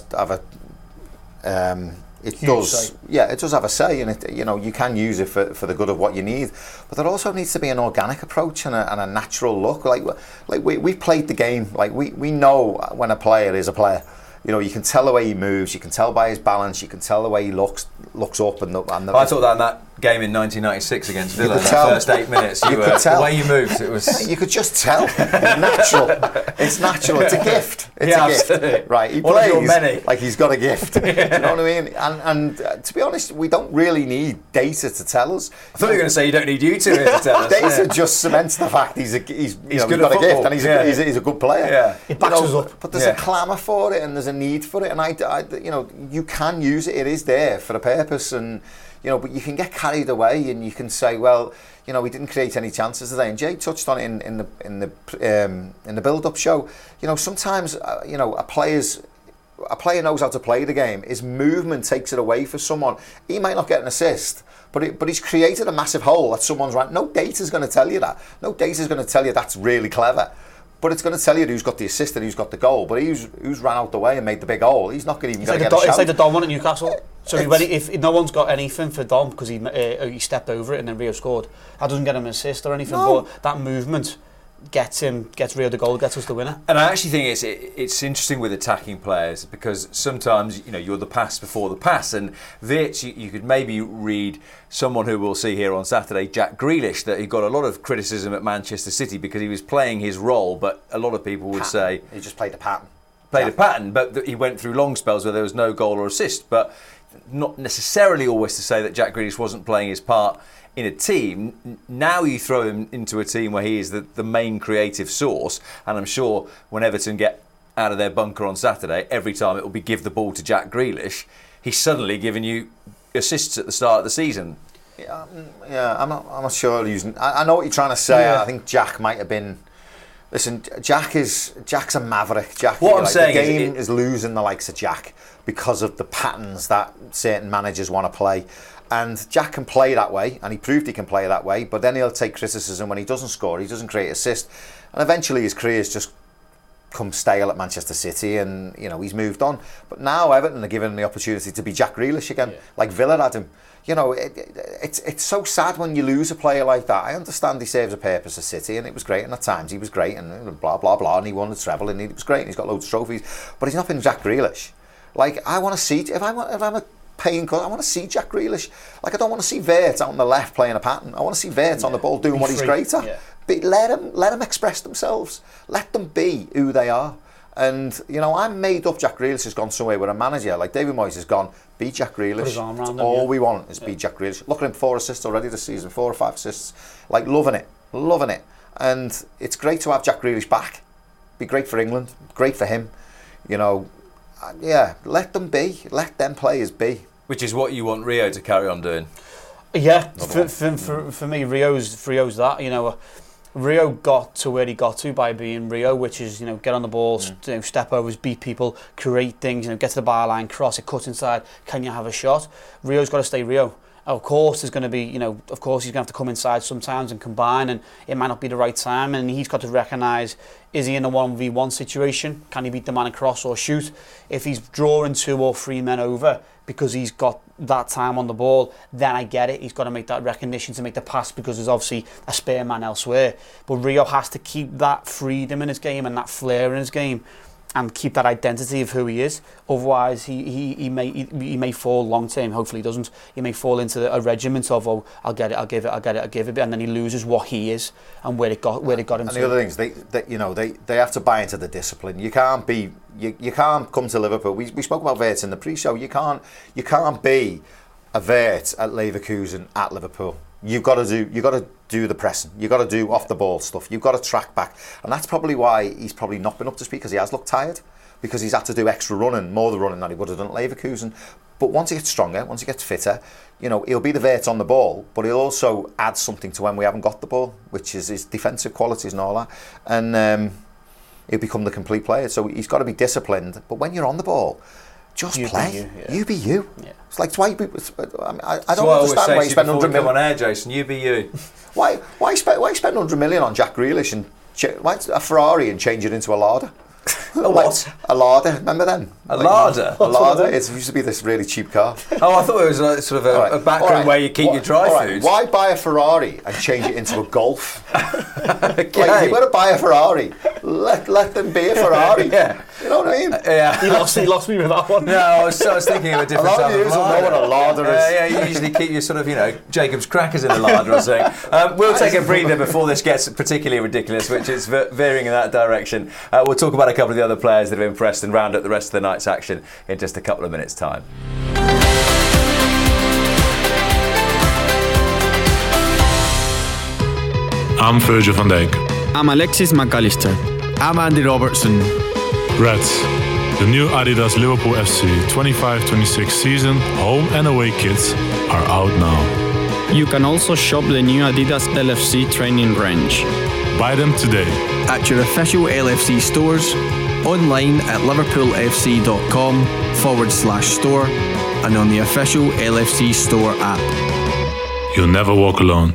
it does have a say, and you can use it for the good of what you need, but there also needs to be an organic approach and a natural look. Like we played the game. Like we know when a player is a player. You can tell the way he moves. You can tell by his balance. You can tell the way he looks up and I thought that in that game in 1996 against Villa. could The tell. first 8 minutes, You could tell. the way you moved, it was. You could just tell. It's natural. It's natural. It's a gift. It's Yeah, a gift. absolutely. Right. He One of your plays many. like he's got a gift. Do you know what I mean? And to be honest, we don't really need data to tell us. I thought you were going to say you don't need you two here to tell us. Data Yeah. just cements the fact he's good got at a gift football. and Yeah. he's a good player. Yeah. It backs us up. But there's a clamour for it and there's a need for it, and I you can use it. It is there for a purpose, and but you can get carried away and you can say, well, we didn't create any chances today. And Jay touched on it in the build-up show. Sometimes a player knows how to play the game. His movement takes it away for someone. He might not get an assist, but he's created a massive hole that someone's right. No data's going to tell you that. No data's going to tell you that's really clever. But it's going to tell you who's got the assist and who's got the goal. But who's ran out the way and made the big goal. He's not going to even get a shout. It's like the Dom one at Newcastle. So if no one's got anything for Dom because he stepped over it and then Rio scored, that doesn't get him an assist or anything. No. But that movement gets Rio the goal, gets us the winner. And I actually think it's interesting with attacking players because sometimes you're the pass before the pass, and Wirtz, you could maybe read someone who we'll see here on Saturday, Jack Grealish, that he got a lot of criticism at Manchester City because he was playing his role, but a lot of people would say he just played a pattern. A pattern, but he went through long spells where there was no goal or assist, but not necessarily always to say that Jack Grealish wasn't playing his part in a team. Now you throw him into a team where he is the main creative source, and I'm sure when Everton get out of their bunker on Saturday, every time it will be give the ball to Jack Grealish, he's suddenly giving you assists at the start of the season. Yeah, I'm not sure using. I know what you're trying to say. Yeah. I think Jack might have been. Listen, Jack's a maverick. What I'm saying the game is losing the likes of Jack because of the patterns that certain managers want to play. And Jack can play that way, and he proved he can play that way, but then he'll take criticism when he doesn't score, he doesn't create assist, and eventually his career's just come stale at Manchester City, and he's moved on. But now Everton are given him the opportunity to be Jack Grealish again, like Villa had him. It's so sad when you lose a player like that. I understand he serves a purpose at City, and it was great, and at times he was great, and blah blah blah, and he won the treble, and he was great, and he's got loads of trophies, but he's not been Jack Grealish. Like, I want to see, if I'm a paying cut, I want to see Jack Grealish. Like, I don't want to see Wirtz out on the left playing a pattern. I want to see Wirtz on the ball doing what he's great at. Yeah. But let them express themselves. Let them be who they are. And I'm made up. Jack Grealish has gone somewhere with a manager like David Moyes has gone. Be Jack Grealish. All we want is be Jack Grealish. Look at him, 4 assists already this season, 4 or 5 assists. Like, loving it. And it's great to have Jack Grealish back. Be great for England. Great for him. Yeah, let them be. Let them players be. Which is what you want Rio to carry on doing. Yeah, for me, Rio's that. Rio got to where he got to by being Rio, which is get on the ball, step overs, beat people, create things, get to the byline, cross it, cut inside. Can you have a shot? Rio's got to stay Rio. Of course, there's going to be, of course he's going to have to come inside sometimes and combine, and it might not be the right time, and he's got to recognise, is he in a 1v1 situation? Can he beat the man across or shoot? If he's drawing 2 or 3 men over because he's got that time on the ball, then I get it. He's got to make that recognition to make the pass because there's obviously a spare man elsewhere. But Rio has to keep that freedom in his game and that flair in his game, and keep that identity of who he is. Otherwise, he may fall long term. Hopefully, he doesn't. He may fall into a regiment of I'll get it, I'll give it, and then he loses what he is and where it got him. And the other things, they have to buy into the discipline. You can't come to Liverpool. We spoke about Wirtz in the pre-show. You can't be a Wirtz at Leverkusen at Liverpool. You've got to do the pressing. You've got to do off the ball stuff. You've got to track back, and that's probably why he's probably not been up to speed, because he has looked tired, because he's had to do extra running, more the running than he would have done at Leverkusen. But once he gets stronger, once he gets fitter, he'll be the Wirtz on the ball, but he'll also add something to when we haven't got the ball, which is his defensive qualities and all that, and he'll become the complete player. So he's got to be disciplined. But when you're on the ball, just play. You be you. Yeah. It's like why people. I don't understand why you spend 100 million on air, Jason. You be you. Why spend 100 million on Jack Grealish and why a Ferrari and change it into a Lada? A what? A Lada. Remember then? A Lada. A Lada. It used to be this really cheap car. Oh, I thought it was like sort of a background where you keep your dry foods. Why buy a Ferrari and change it into a Golf? Okay. Like, if you're going to buy a Ferrari, let them be a Ferrari. Yeah. You know what I mean? Yeah. He lost me with that one. No, I was thinking of a different type of will know what a larder is. Yeah, you usually keep your sort of, Jacob's crackers in the larder or something. We'll take a breather before this gets particularly ridiculous, which is veering in that direction. We'll talk about a couple of the other players that have impressed and round up the rest of the night's action in just a couple of minutes' time. I'm Virgil van Dijk. I'm Alexis McAllister. I'm Andy Robertson. Reds, the new Adidas Liverpool FC 25-26 season home and away kits are out now. You can also shop the new Adidas LFC training range. Buy them today. At your official LFC stores, online at liverpoolfc.com/store and on the official LFC store app. You'll never walk alone.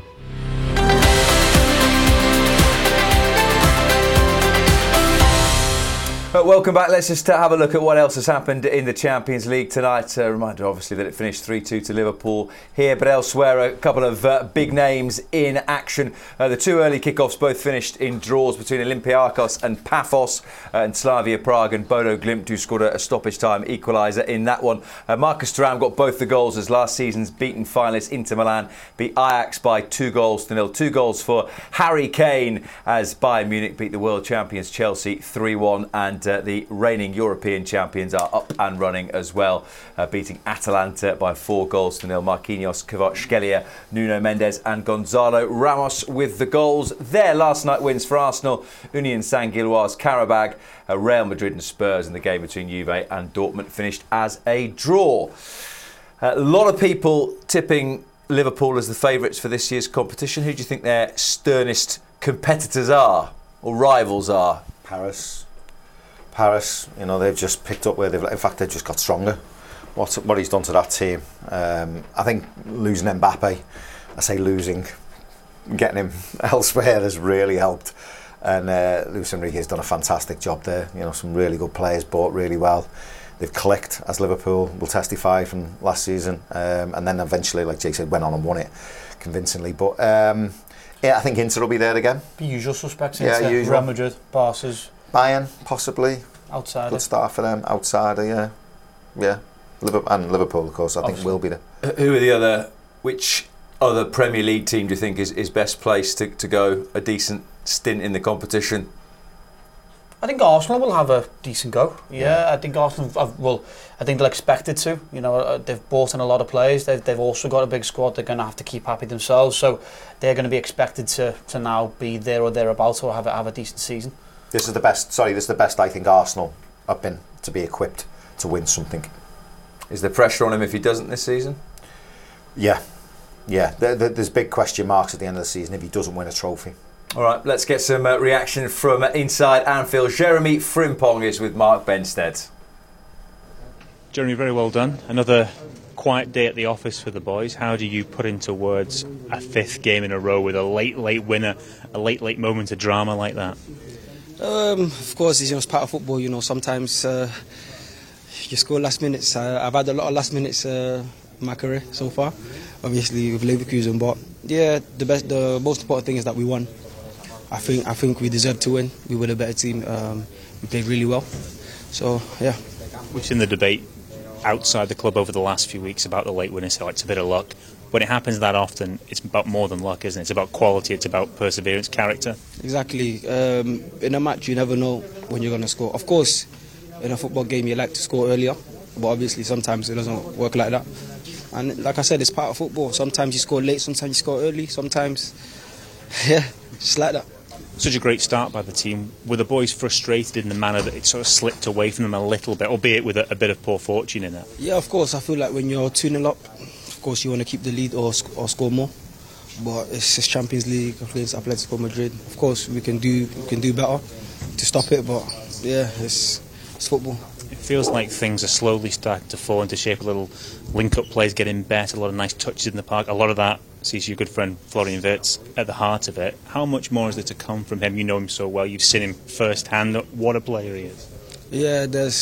Welcome back. Let's just have a look at what else has happened in the Champions League tonight. Reminder, obviously, that it finished 3-2 to Liverpool here, but elsewhere, a couple of big names in action. The two early kickoffs both finished in draws between Olympiacos and Paphos, and Slavia Prague and Bodo Glimt, who scored a stoppage time equaliser in that one. Marcus Thuram got both the goals as last season's beaten finalists Inter Milan beat Ajax by 2-0. 2 goals for Harry Kane as Bayern Munich beat the world champions Chelsea 3-1, and the reigning European champions are up and running as well, beating Atalanta by 4-0. Marquinhos, Kvaratskhelia, Nuno Mendes and Gonzalo Ramos with the goals. Their last night wins for Arsenal, Union Saint-Gilloise, Qarabag, Real Madrid and Spurs in the game between Juve and Dortmund finished as a draw. A lot of people tipping Liverpool as the favourites for this year's competition. Who do you think their sternest competitors are, or rivals are? Paris, they've just picked up where they've just got stronger. What he's done to that team. I think losing Mbappe, getting him elsewhere has really helped. And Luis Enrique has done a fantastic job there. Some really good players, bought really well. They've clicked, as Liverpool will testify from last season. And then eventually, like Jake said, went on and won it convincingly. But I think Inter will be there again. The usual suspects, Inter, usual. Real Madrid, Barca's. Bayern, possibly. Outsider. Good start for them. Outsider, yeah. Liverpool, of course, I think will be there. Which other Premier League team do you think is best placed to go a decent stint in the competition? I think Arsenal will have a decent go. Yeah. I think Arsenal I think they're expected to. They've bought in a lot of players. They've also got a big squad. They're going to have to keep happy themselves. So they're going to be expected to now be there or thereabouts, or have a decent season. This is the best I think Arsenal have been to be equipped to win something. Is there pressure on him if he doesn't this season? Yeah. There's big question marks at the end of the season if he doesn't win a trophy. All right, let's get some reaction from inside Anfield. Jeremy Frimpong is with Mark Benstead. Jeremy, very well done. Another quiet day at the office for the boys. How do you put into words a fifth game in a row with a late winner, a late moment of drama like that? Of course, it's part of football. Sometimes you score last minutes. I've had a lot of last minutes in my career so far, obviously with Leverkusen. But yeah, the most important thing is that we won. I think we deserved to win. We were the better team. We played really well. So yeah. We've seen the debate outside the club over the last few weeks about the late winners. So it's a bit of luck. When it happens that often, it's about more than luck, isn't it? It's about quality, it's about perseverance, character. Exactly. In a match, you never know when you're going to score. Of course, in a football game, you like to score earlier, but obviously sometimes it doesn't work like that. And like I said, it's part of football. Sometimes you score late, sometimes you score early, sometimes, just like that. Such a great start by the team. Were the boys frustrated in the manner that it sort of slipped away from them a little bit, albeit with a bit of poor fortune in it? Yeah, of course. I feel like when you're 2-0 up, of course you want to keep the lead or score more. But it's Champions League against Atletico Madrid. Of course we can do better to stop it, but yeah, it's football. It feels like things are slowly starting to fall into shape. A little link-up plays getting better, a lot of nice touches in the park. A lot of that sees your good friend Florian Wirtz at the heart of it. How much more is there to come from him? You know him so well, you've seen him firsthand. What a player he is. Yeah,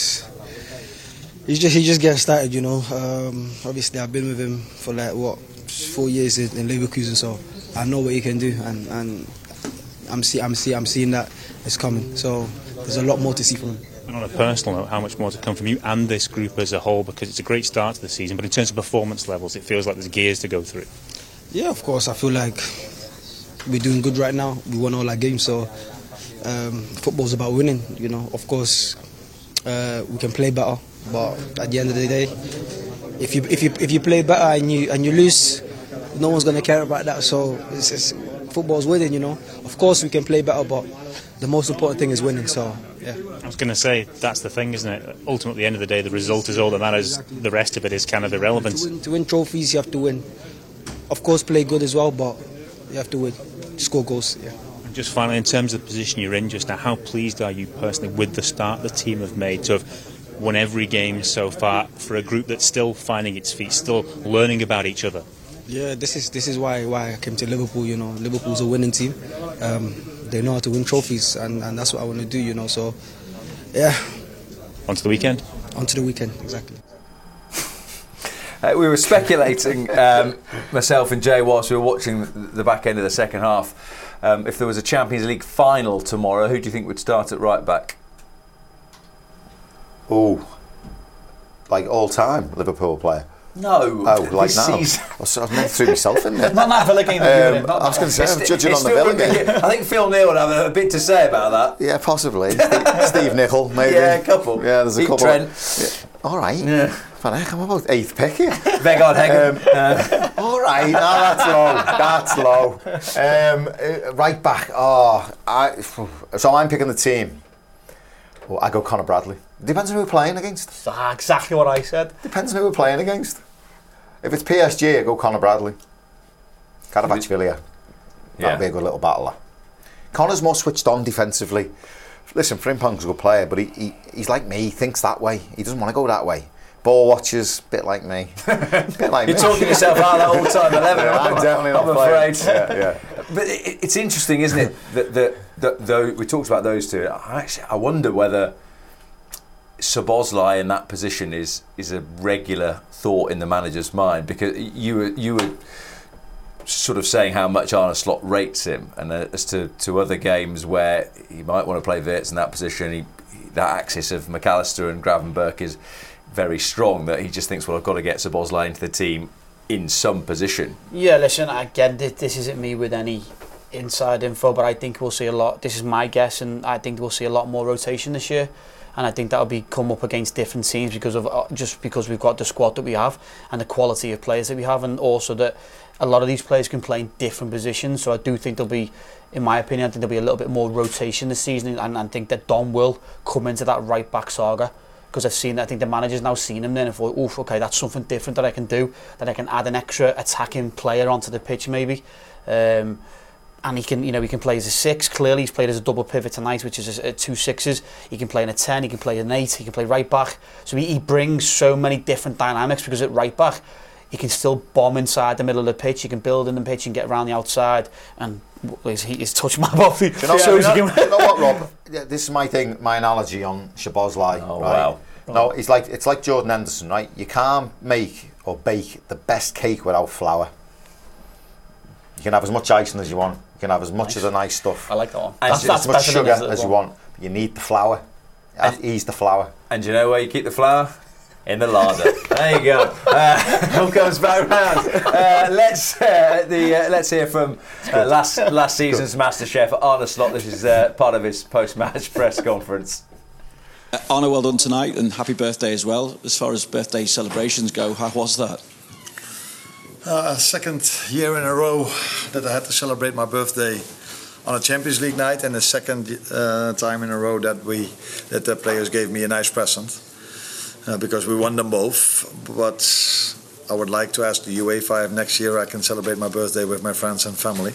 he just getting started, obviously I've been with him for 4 years in Leverkusen, so I know what he can do, and I'm seeing that it's coming. So there's a lot more to see from him. And on a personal note, how much more to come from you and this group as a whole? Because it's a great start to the season, but in terms of performance levels, it feels like there's gears to go through. Yeah, of course. I feel like we're doing good right now. We won all our games, so football's about winning. You know, of course, we can play better, but at the end of the day, if you play better and you lose, no one's gonna care about that. So it's football's winning. You know, of course we can play better, but the most important thing is winning. So yeah. I was going to say that's the thing, isn't it? Ultimately, at the end of the day, the result is all that matters. Exactly. The rest of it is kind of irrelevant. To win trophies, you have to win. Of course, play good as well, but you have to win, score goals. Yeah. And just finally, in terms of the position you're in just now, how pleased are you personally with the start the team have made to have won every game so far for a group that's still finding its feet, still learning about each other? Yeah, this is why I came to Liverpool. You know, Liverpool's a winning team. They know how to win trophies, and that's what I want to do. You know, so yeah. On to the weekend. On to the weekend, exactly. We were speculating, myself and Jay, whilst we were watching the back end of the second half, if there was a Champions League final tomorrow, who do you think would start at right back? Oh, like all time Liverpool player. No, oh, like this now. season. I meant threw myself in there. Not that Villa game. I was going to say, I'm judging on the Villa game. I think Phil Neal would have a bit to say about that. Yeah, possibly. Steve Nicol, maybe. Yeah, a couple. Yeah, there's a Pete couple. Trent. Yeah. All right. Yeah. What the heck, I'm about 8th pick here. Vegard Heggen. All right, no, that's low. Right back. So I'm picking the team. Well, I go Conor Bradley. Depends on who we're playing against. Exactly what I said. Depends on who we're playing against. If it's PSG, I go Conor Bradley. Kvaratskhelia. That'll be a good little battler. Conor's more switched on defensively. Listen, Frimpong's a good player, but he's like me. He thinks that way. He doesn't want to go that way. Ball watchers, bit like me. You're talking yourself out that all the time, 11. Yeah, I'm definitely not I'm playing. afraid. Yeah. But it's interesting, isn't it? that we talked about those two. I wonder whether Szoboszlai in that position is a regular thought in the manager's mind, because you were sort of saying how much Arne Slot rates him, and as to other games where he might want to play Wirtz in that position, that axis of McAllister and Gravenberch is very strong, that he just thinks, well, I've got to get Szoboszlai into the team in some position. Yeah, listen, again, this isn't me with any inside info, but I think we'll see a lot. This is my guess, and I think we'll see a lot more rotation this year. And I think that'll be come up against different teams because we've got the squad that we have and the quality of players that we have, and also that a lot of these players can play in different positions. So I do think there'll be, in my opinion, I think there'll be a little bit more rotation this season, and I think that Don will come into that right back saga, because I think the manager's now seen him then and thought, oof, okay, that's something different that I can do, that I can add an extra attacking player onto the pitch maybe. And he can play as a 6. Clearly, he's played as a double pivot tonight, which is 2 6s. He can play in a 10. He can play in an 8. He can play right back. So he brings so many different dynamics, because at right back, he can still bomb inside the middle of the pitch. He can build in the pitch and get around the outside. And he's touched my body. You know what, Rob? This is my thing. My analogy on Szoboszlai. Oh, right? wow. No, it's like Jordan Henderson, right? You can't make or bake the best cake without flour. You can have as much icing as you want. You can have as much of the nice stuff. I like that one. That's as much sugar as you want. But you need the flour. Ease the flour. And do you know where you keep the flour? In the larder. There you go. All comes back round. Let's hear from last season's MasterChef, Arne Slot. This is part of his post-match press conference. Arne, well done tonight, and happy birthday as well. As far as birthday celebrations go, how was that? Second year in a row that I had to celebrate my birthday on a Champions League night, and the second time in a row that the players gave me a nice present, because we won them both. But I would like to ask the UEFA if next year I can celebrate my birthday with my friends and family.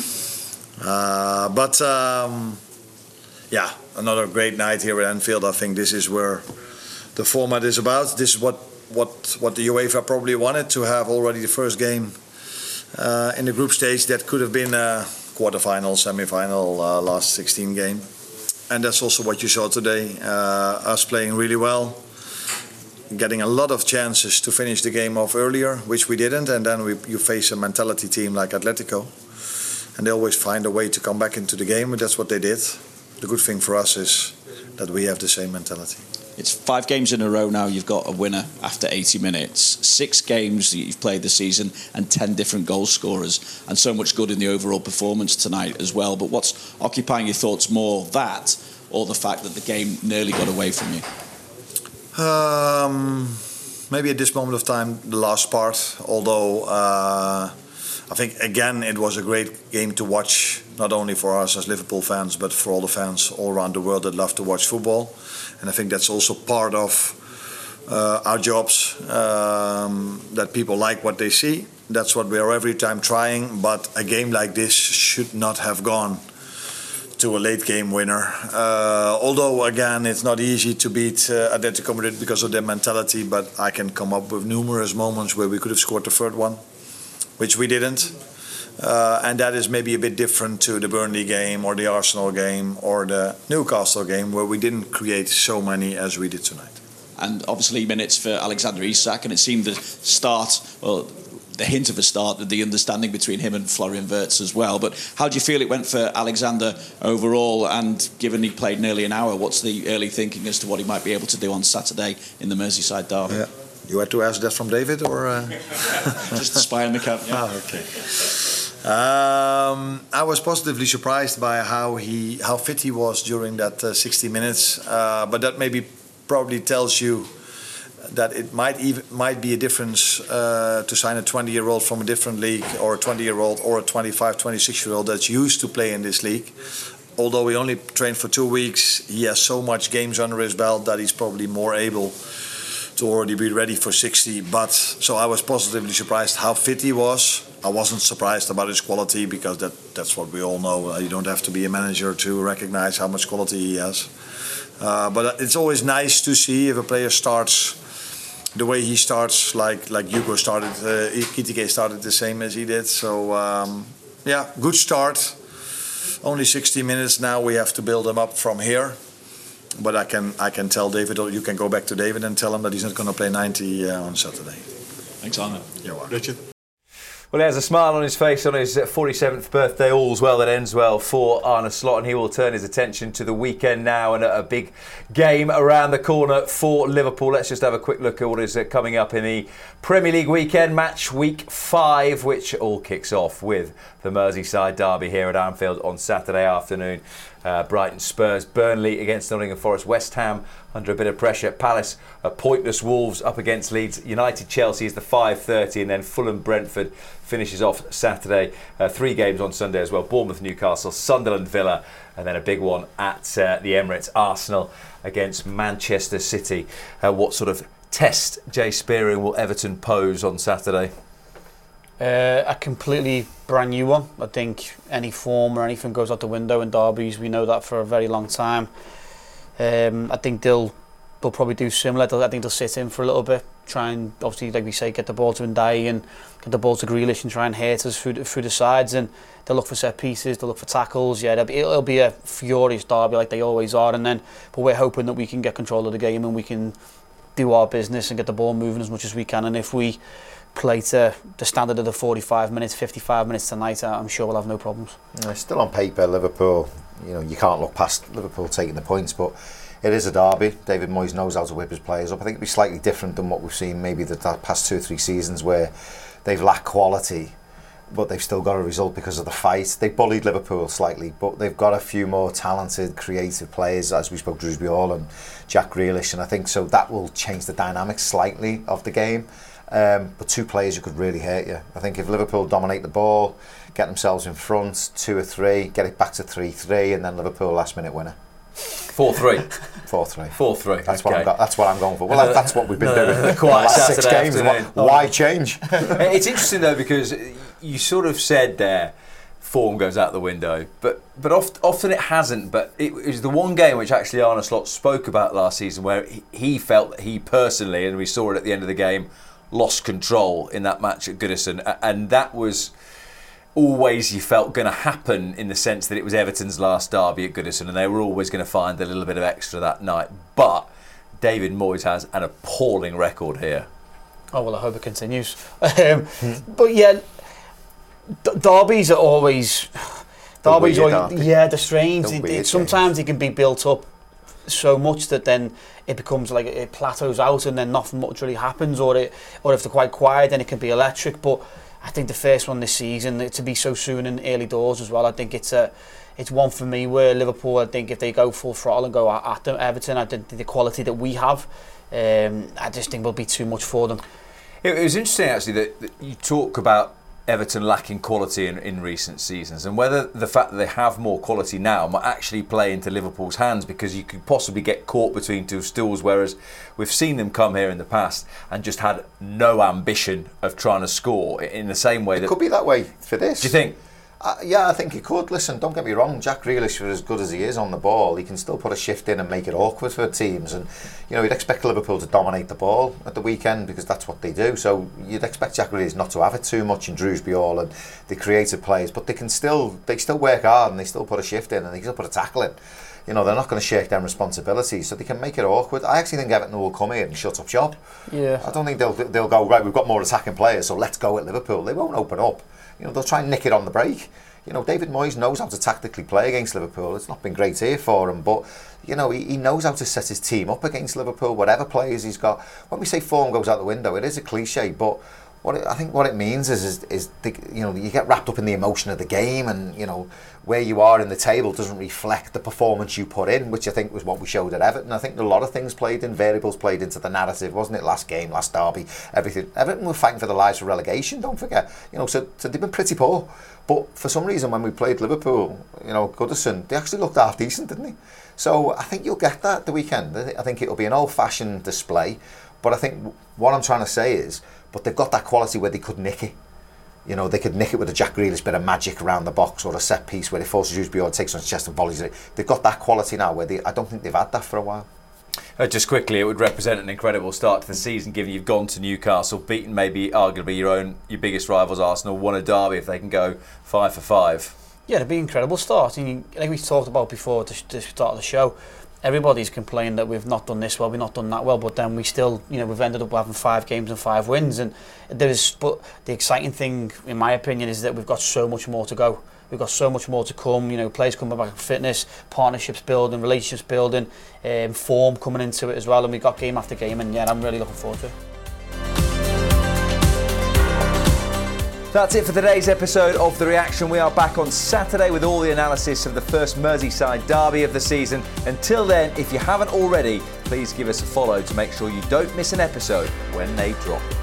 Yeah, another great night here at Anfield. I think this is where the format is about. This is what the UEFA probably wanted, to have already the first game in the group stage that could have been a quarter-final, semi-final, last 16 game. And that's also what you saw today, us playing really well, getting a lot of chances to finish the game off earlier, which we didn't, and then you face a mentality team like Atletico, and they always find a way to come back into the game, and that's what they did. The good thing for us is that we have the same mentality. It's 5 games in a row now. You've got a winner after 80 minutes. 6 games that you've played this season and 10 different goal scorers. And so much good in the overall performance tonight as well. But what's occupying your thoughts more, that or the fact that the game nearly got away from you? Maybe at this moment of time, the last part. Although I think, again, it was a great game to watch, not only for us as Liverpool fans, but for all the fans all around the world that love to watch football. And I think that's also part of our jobs, that people like what they see. That's what we are every time trying. But a game like this should not have gone to a late game winner. Although, again, it's not easy to beat Atletico Madrid because of their mentality. But I can come up with numerous moments where we could have scored the third one, which we didn't. And that is maybe a bit different to the Burnley game or the Arsenal game or the Newcastle game, where we didn't create so many as we did tonight. And obviously minutes for Alexander Isak, and it seemed the start, well, the hint of a start, the understanding between him and Florian Wirtz as well. But how do you feel it went for Alexander overall? And given he played nearly an hour, what's the early thinking as to what he might be able to do on Saturday in the Merseyside derby? Yeah. You had to ask that from David, or just the spy on the camp? Yeah. Oh, okay. I was positively surprised by how fit he was during that 60 minutes. But that probably tells you that it might be a difference to sign a 20-year-old from a different league, or a 20-year-old or a 25, 26-year-old that's used to play in this league. Although he only trained for 2 weeks, he has so much games under his belt that he's probably more able to already be ready for 60. But so I was positively surprised how fit he was. I wasn't surprised about his quality, because that's what we all know. You don't have to be a manager to recognize how much quality he has. But it's always nice to see if a player starts the way he starts, like Hugo started, Kitike started the same as he did. So good start. Only 60 minutes now. We have to build him up from here. But I can tell David, or you can go back to David and tell him that he's not going to play 90 on Saturday. Thanks, Arne. You're welcome. Richard? Well, he has a smile on his face on his 47th birthday. All's well that ends well for Arne Slot, and he will turn his attention to the weekend now and a big game around the corner for Liverpool. Let's just have a quick look at what is coming up in the Premier League weekend, match week 5, which all kicks off with the Merseyside derby here at Anfield on Saturday afternoon. Brighton Spurs, Burnley against Nottingham Forest, West Ham under a bit of pressure, Palace, pointless Wolves up against Leeds United, Chelsea is the 5:30, and then Fulham Brentford finishes off Saturday. 3 games on Sunday as well, Bournemouth Newcastle, Sunderland Villa, and then a big one at the Emirates, Arsenal against Manchester City. What sort of test, Jay Spearing, will Everton pose on Saturday? A completely brand new one. I think any form or anything goes out the window in derbies. We know that for a very long time. I think they'll probably do similar. I think they'll sit in for a little bit, try and obviously, like we say, get the ball to Ndiaye and get the ball to Grealish and try and hurt us through the sides. And they'll look for set pieces, they'll look for tackles. Yeah, it'll be a furious derby like they always are. But we're hoping that we can get control of the game and we can do our business and get the ball moving as much as we can. And if we play to the standard of the 45 minutes, 55 minutes tonight, I'm sure we'll have no problems. Still on paper, Liverpool, you can't look past Liverpool taking the points, but it is a derby. David Moyes knows how to whip his players up. I think it'll be slightly different than what we've seen maybe the past 2 or 3 seasons, where they've lacked quality, but they've still got a result because of the fight. They bullied Liverpool slightly, but they've got a few more talented, creative players, as we spoke, Drewsbury Hall and Jack Grealish, and I think so that will change the dynamics slightly of the game. But 2 players who could really hurt you. I think if Liverpool dominate the ball, get themselves in front, 2 or 3, get it back to 3-3, and then Liverpool last minute winner. 4-3. 4-3. 4-3. That's what I'm going for. Well, that's what we've been doing the last 6 games. Why change? It's interesting though, because you sort of said there, form goes out the window, but often it hasn't. But it was the one game which actually Arne Slot spoke about last season, where he felt that he personally, and we saw it at the end of the game, lost control in that match at Goodison, and that was always, you felt, going to happen, in the sense that it was Everton's last derby at Goodison and they were always going to find a little bit of extra that night. But David Moyes has an appalling record here. Oh well, I hope it continues. But yeah, derbies are always they're strange. Sometimes they can be built up so much that then it becomes like it plateaus out and then nothing much really happens, or if they're quite quiet then it can be electric. But I think the first one this season, to be so soon in early doors as well, I think it's one for me where Liverpool, I think if they go full throttle and go at Everton, I think the quality that we have, I just think will be too much for them. It was interesting actually that you talk about Everton lacking quality in recent seasons, and whether the fact that they have more quality now might actually play into Liverpool's hands, because you could possibly get caught between two stools, whereas we've seen them come here in the past and just had no ambition of trying to score in the same way. It could be that way for this. Do you think? Yeah, I think it could. Listen, don't get me wrong, Jack Grealish, for as good as he is on the ball, he can still put a shift in and make it awkward for teams. And, you know, you'd expect Liverpool to dominate the ball at the weekend because that's what they do. So you'd expect Jack Grealish not to have it too much in Drewsbury Hall and the creative players, but they still work hard and they still put a shift in and they still put a tackle in. You know, they're not going to shake their responsibilities, so they can make it awkward. I actually think Everton will come here and shut up shop. Yeah. I don't think they'll go, right, we've got more attacking players, so let's go at Liverpool. They won't open up. You know, they'll try and nick it on the break. You know, David Moyes knows how to tactically play against Liverpool. It's not been great here for him, but, you know, he knows how to set his team up against Liverpool, whatever players he's got. When we say form goes out the window, it is a cliche, but I think what it means is you know, you get wrapped up in the emotion of the game, and, you know, where you are in the table doesn't reflect the performance you put in, which I think was what we showed at Everton. I think a lot of things variables played into the narrative, wasn't it? Last game, last derby, everything. Everton were fighting for their lives for relegation, don't forget. You know, so they've been pretty poor. But for some reason, when we played Liverpool, you know, Goodison, they actually looked half decent, didn't they? So I think you'll get that the weekend. I think it'll be an old-fashioned display. But I think what I'm trying to say is, but they've got that quality where they could nick it. You know, they could nick it with a Jack Grealish bit of magic around the box, or a set piece where they force Drewsbury on, takes on his chest and volleys it. They've got that quality now where I don't think they've had that for a while. Just quickly, it would represent an incredible start to the season, given you've gone to Newcastle, beaten maybe arguably your biggest rivals Arsenal, won a derby if they can go 5 for 5. Yeah, it'd be an incredible start. And like we talked about before the start of the show, everybody's complained that we've not done this well, we've not done that well, but then we still, you know, we've ended up having 5 games and 5 wins. And but the exciting thing, in my opinion, is that we've got so much more to go. We've got so much more to come. You know, players coming back, fitness, partnerships building, relationships building, form coming into it as well. And we've got game after game, and yeah, I'm really looking forward to it. That's it for today's episode of The Reaction. We are back on Saturday with all the analysis of the first Merseyside derby of the season. Until then, if you haven't already, please give us a follow to make sure you don't miss an episode when they drop.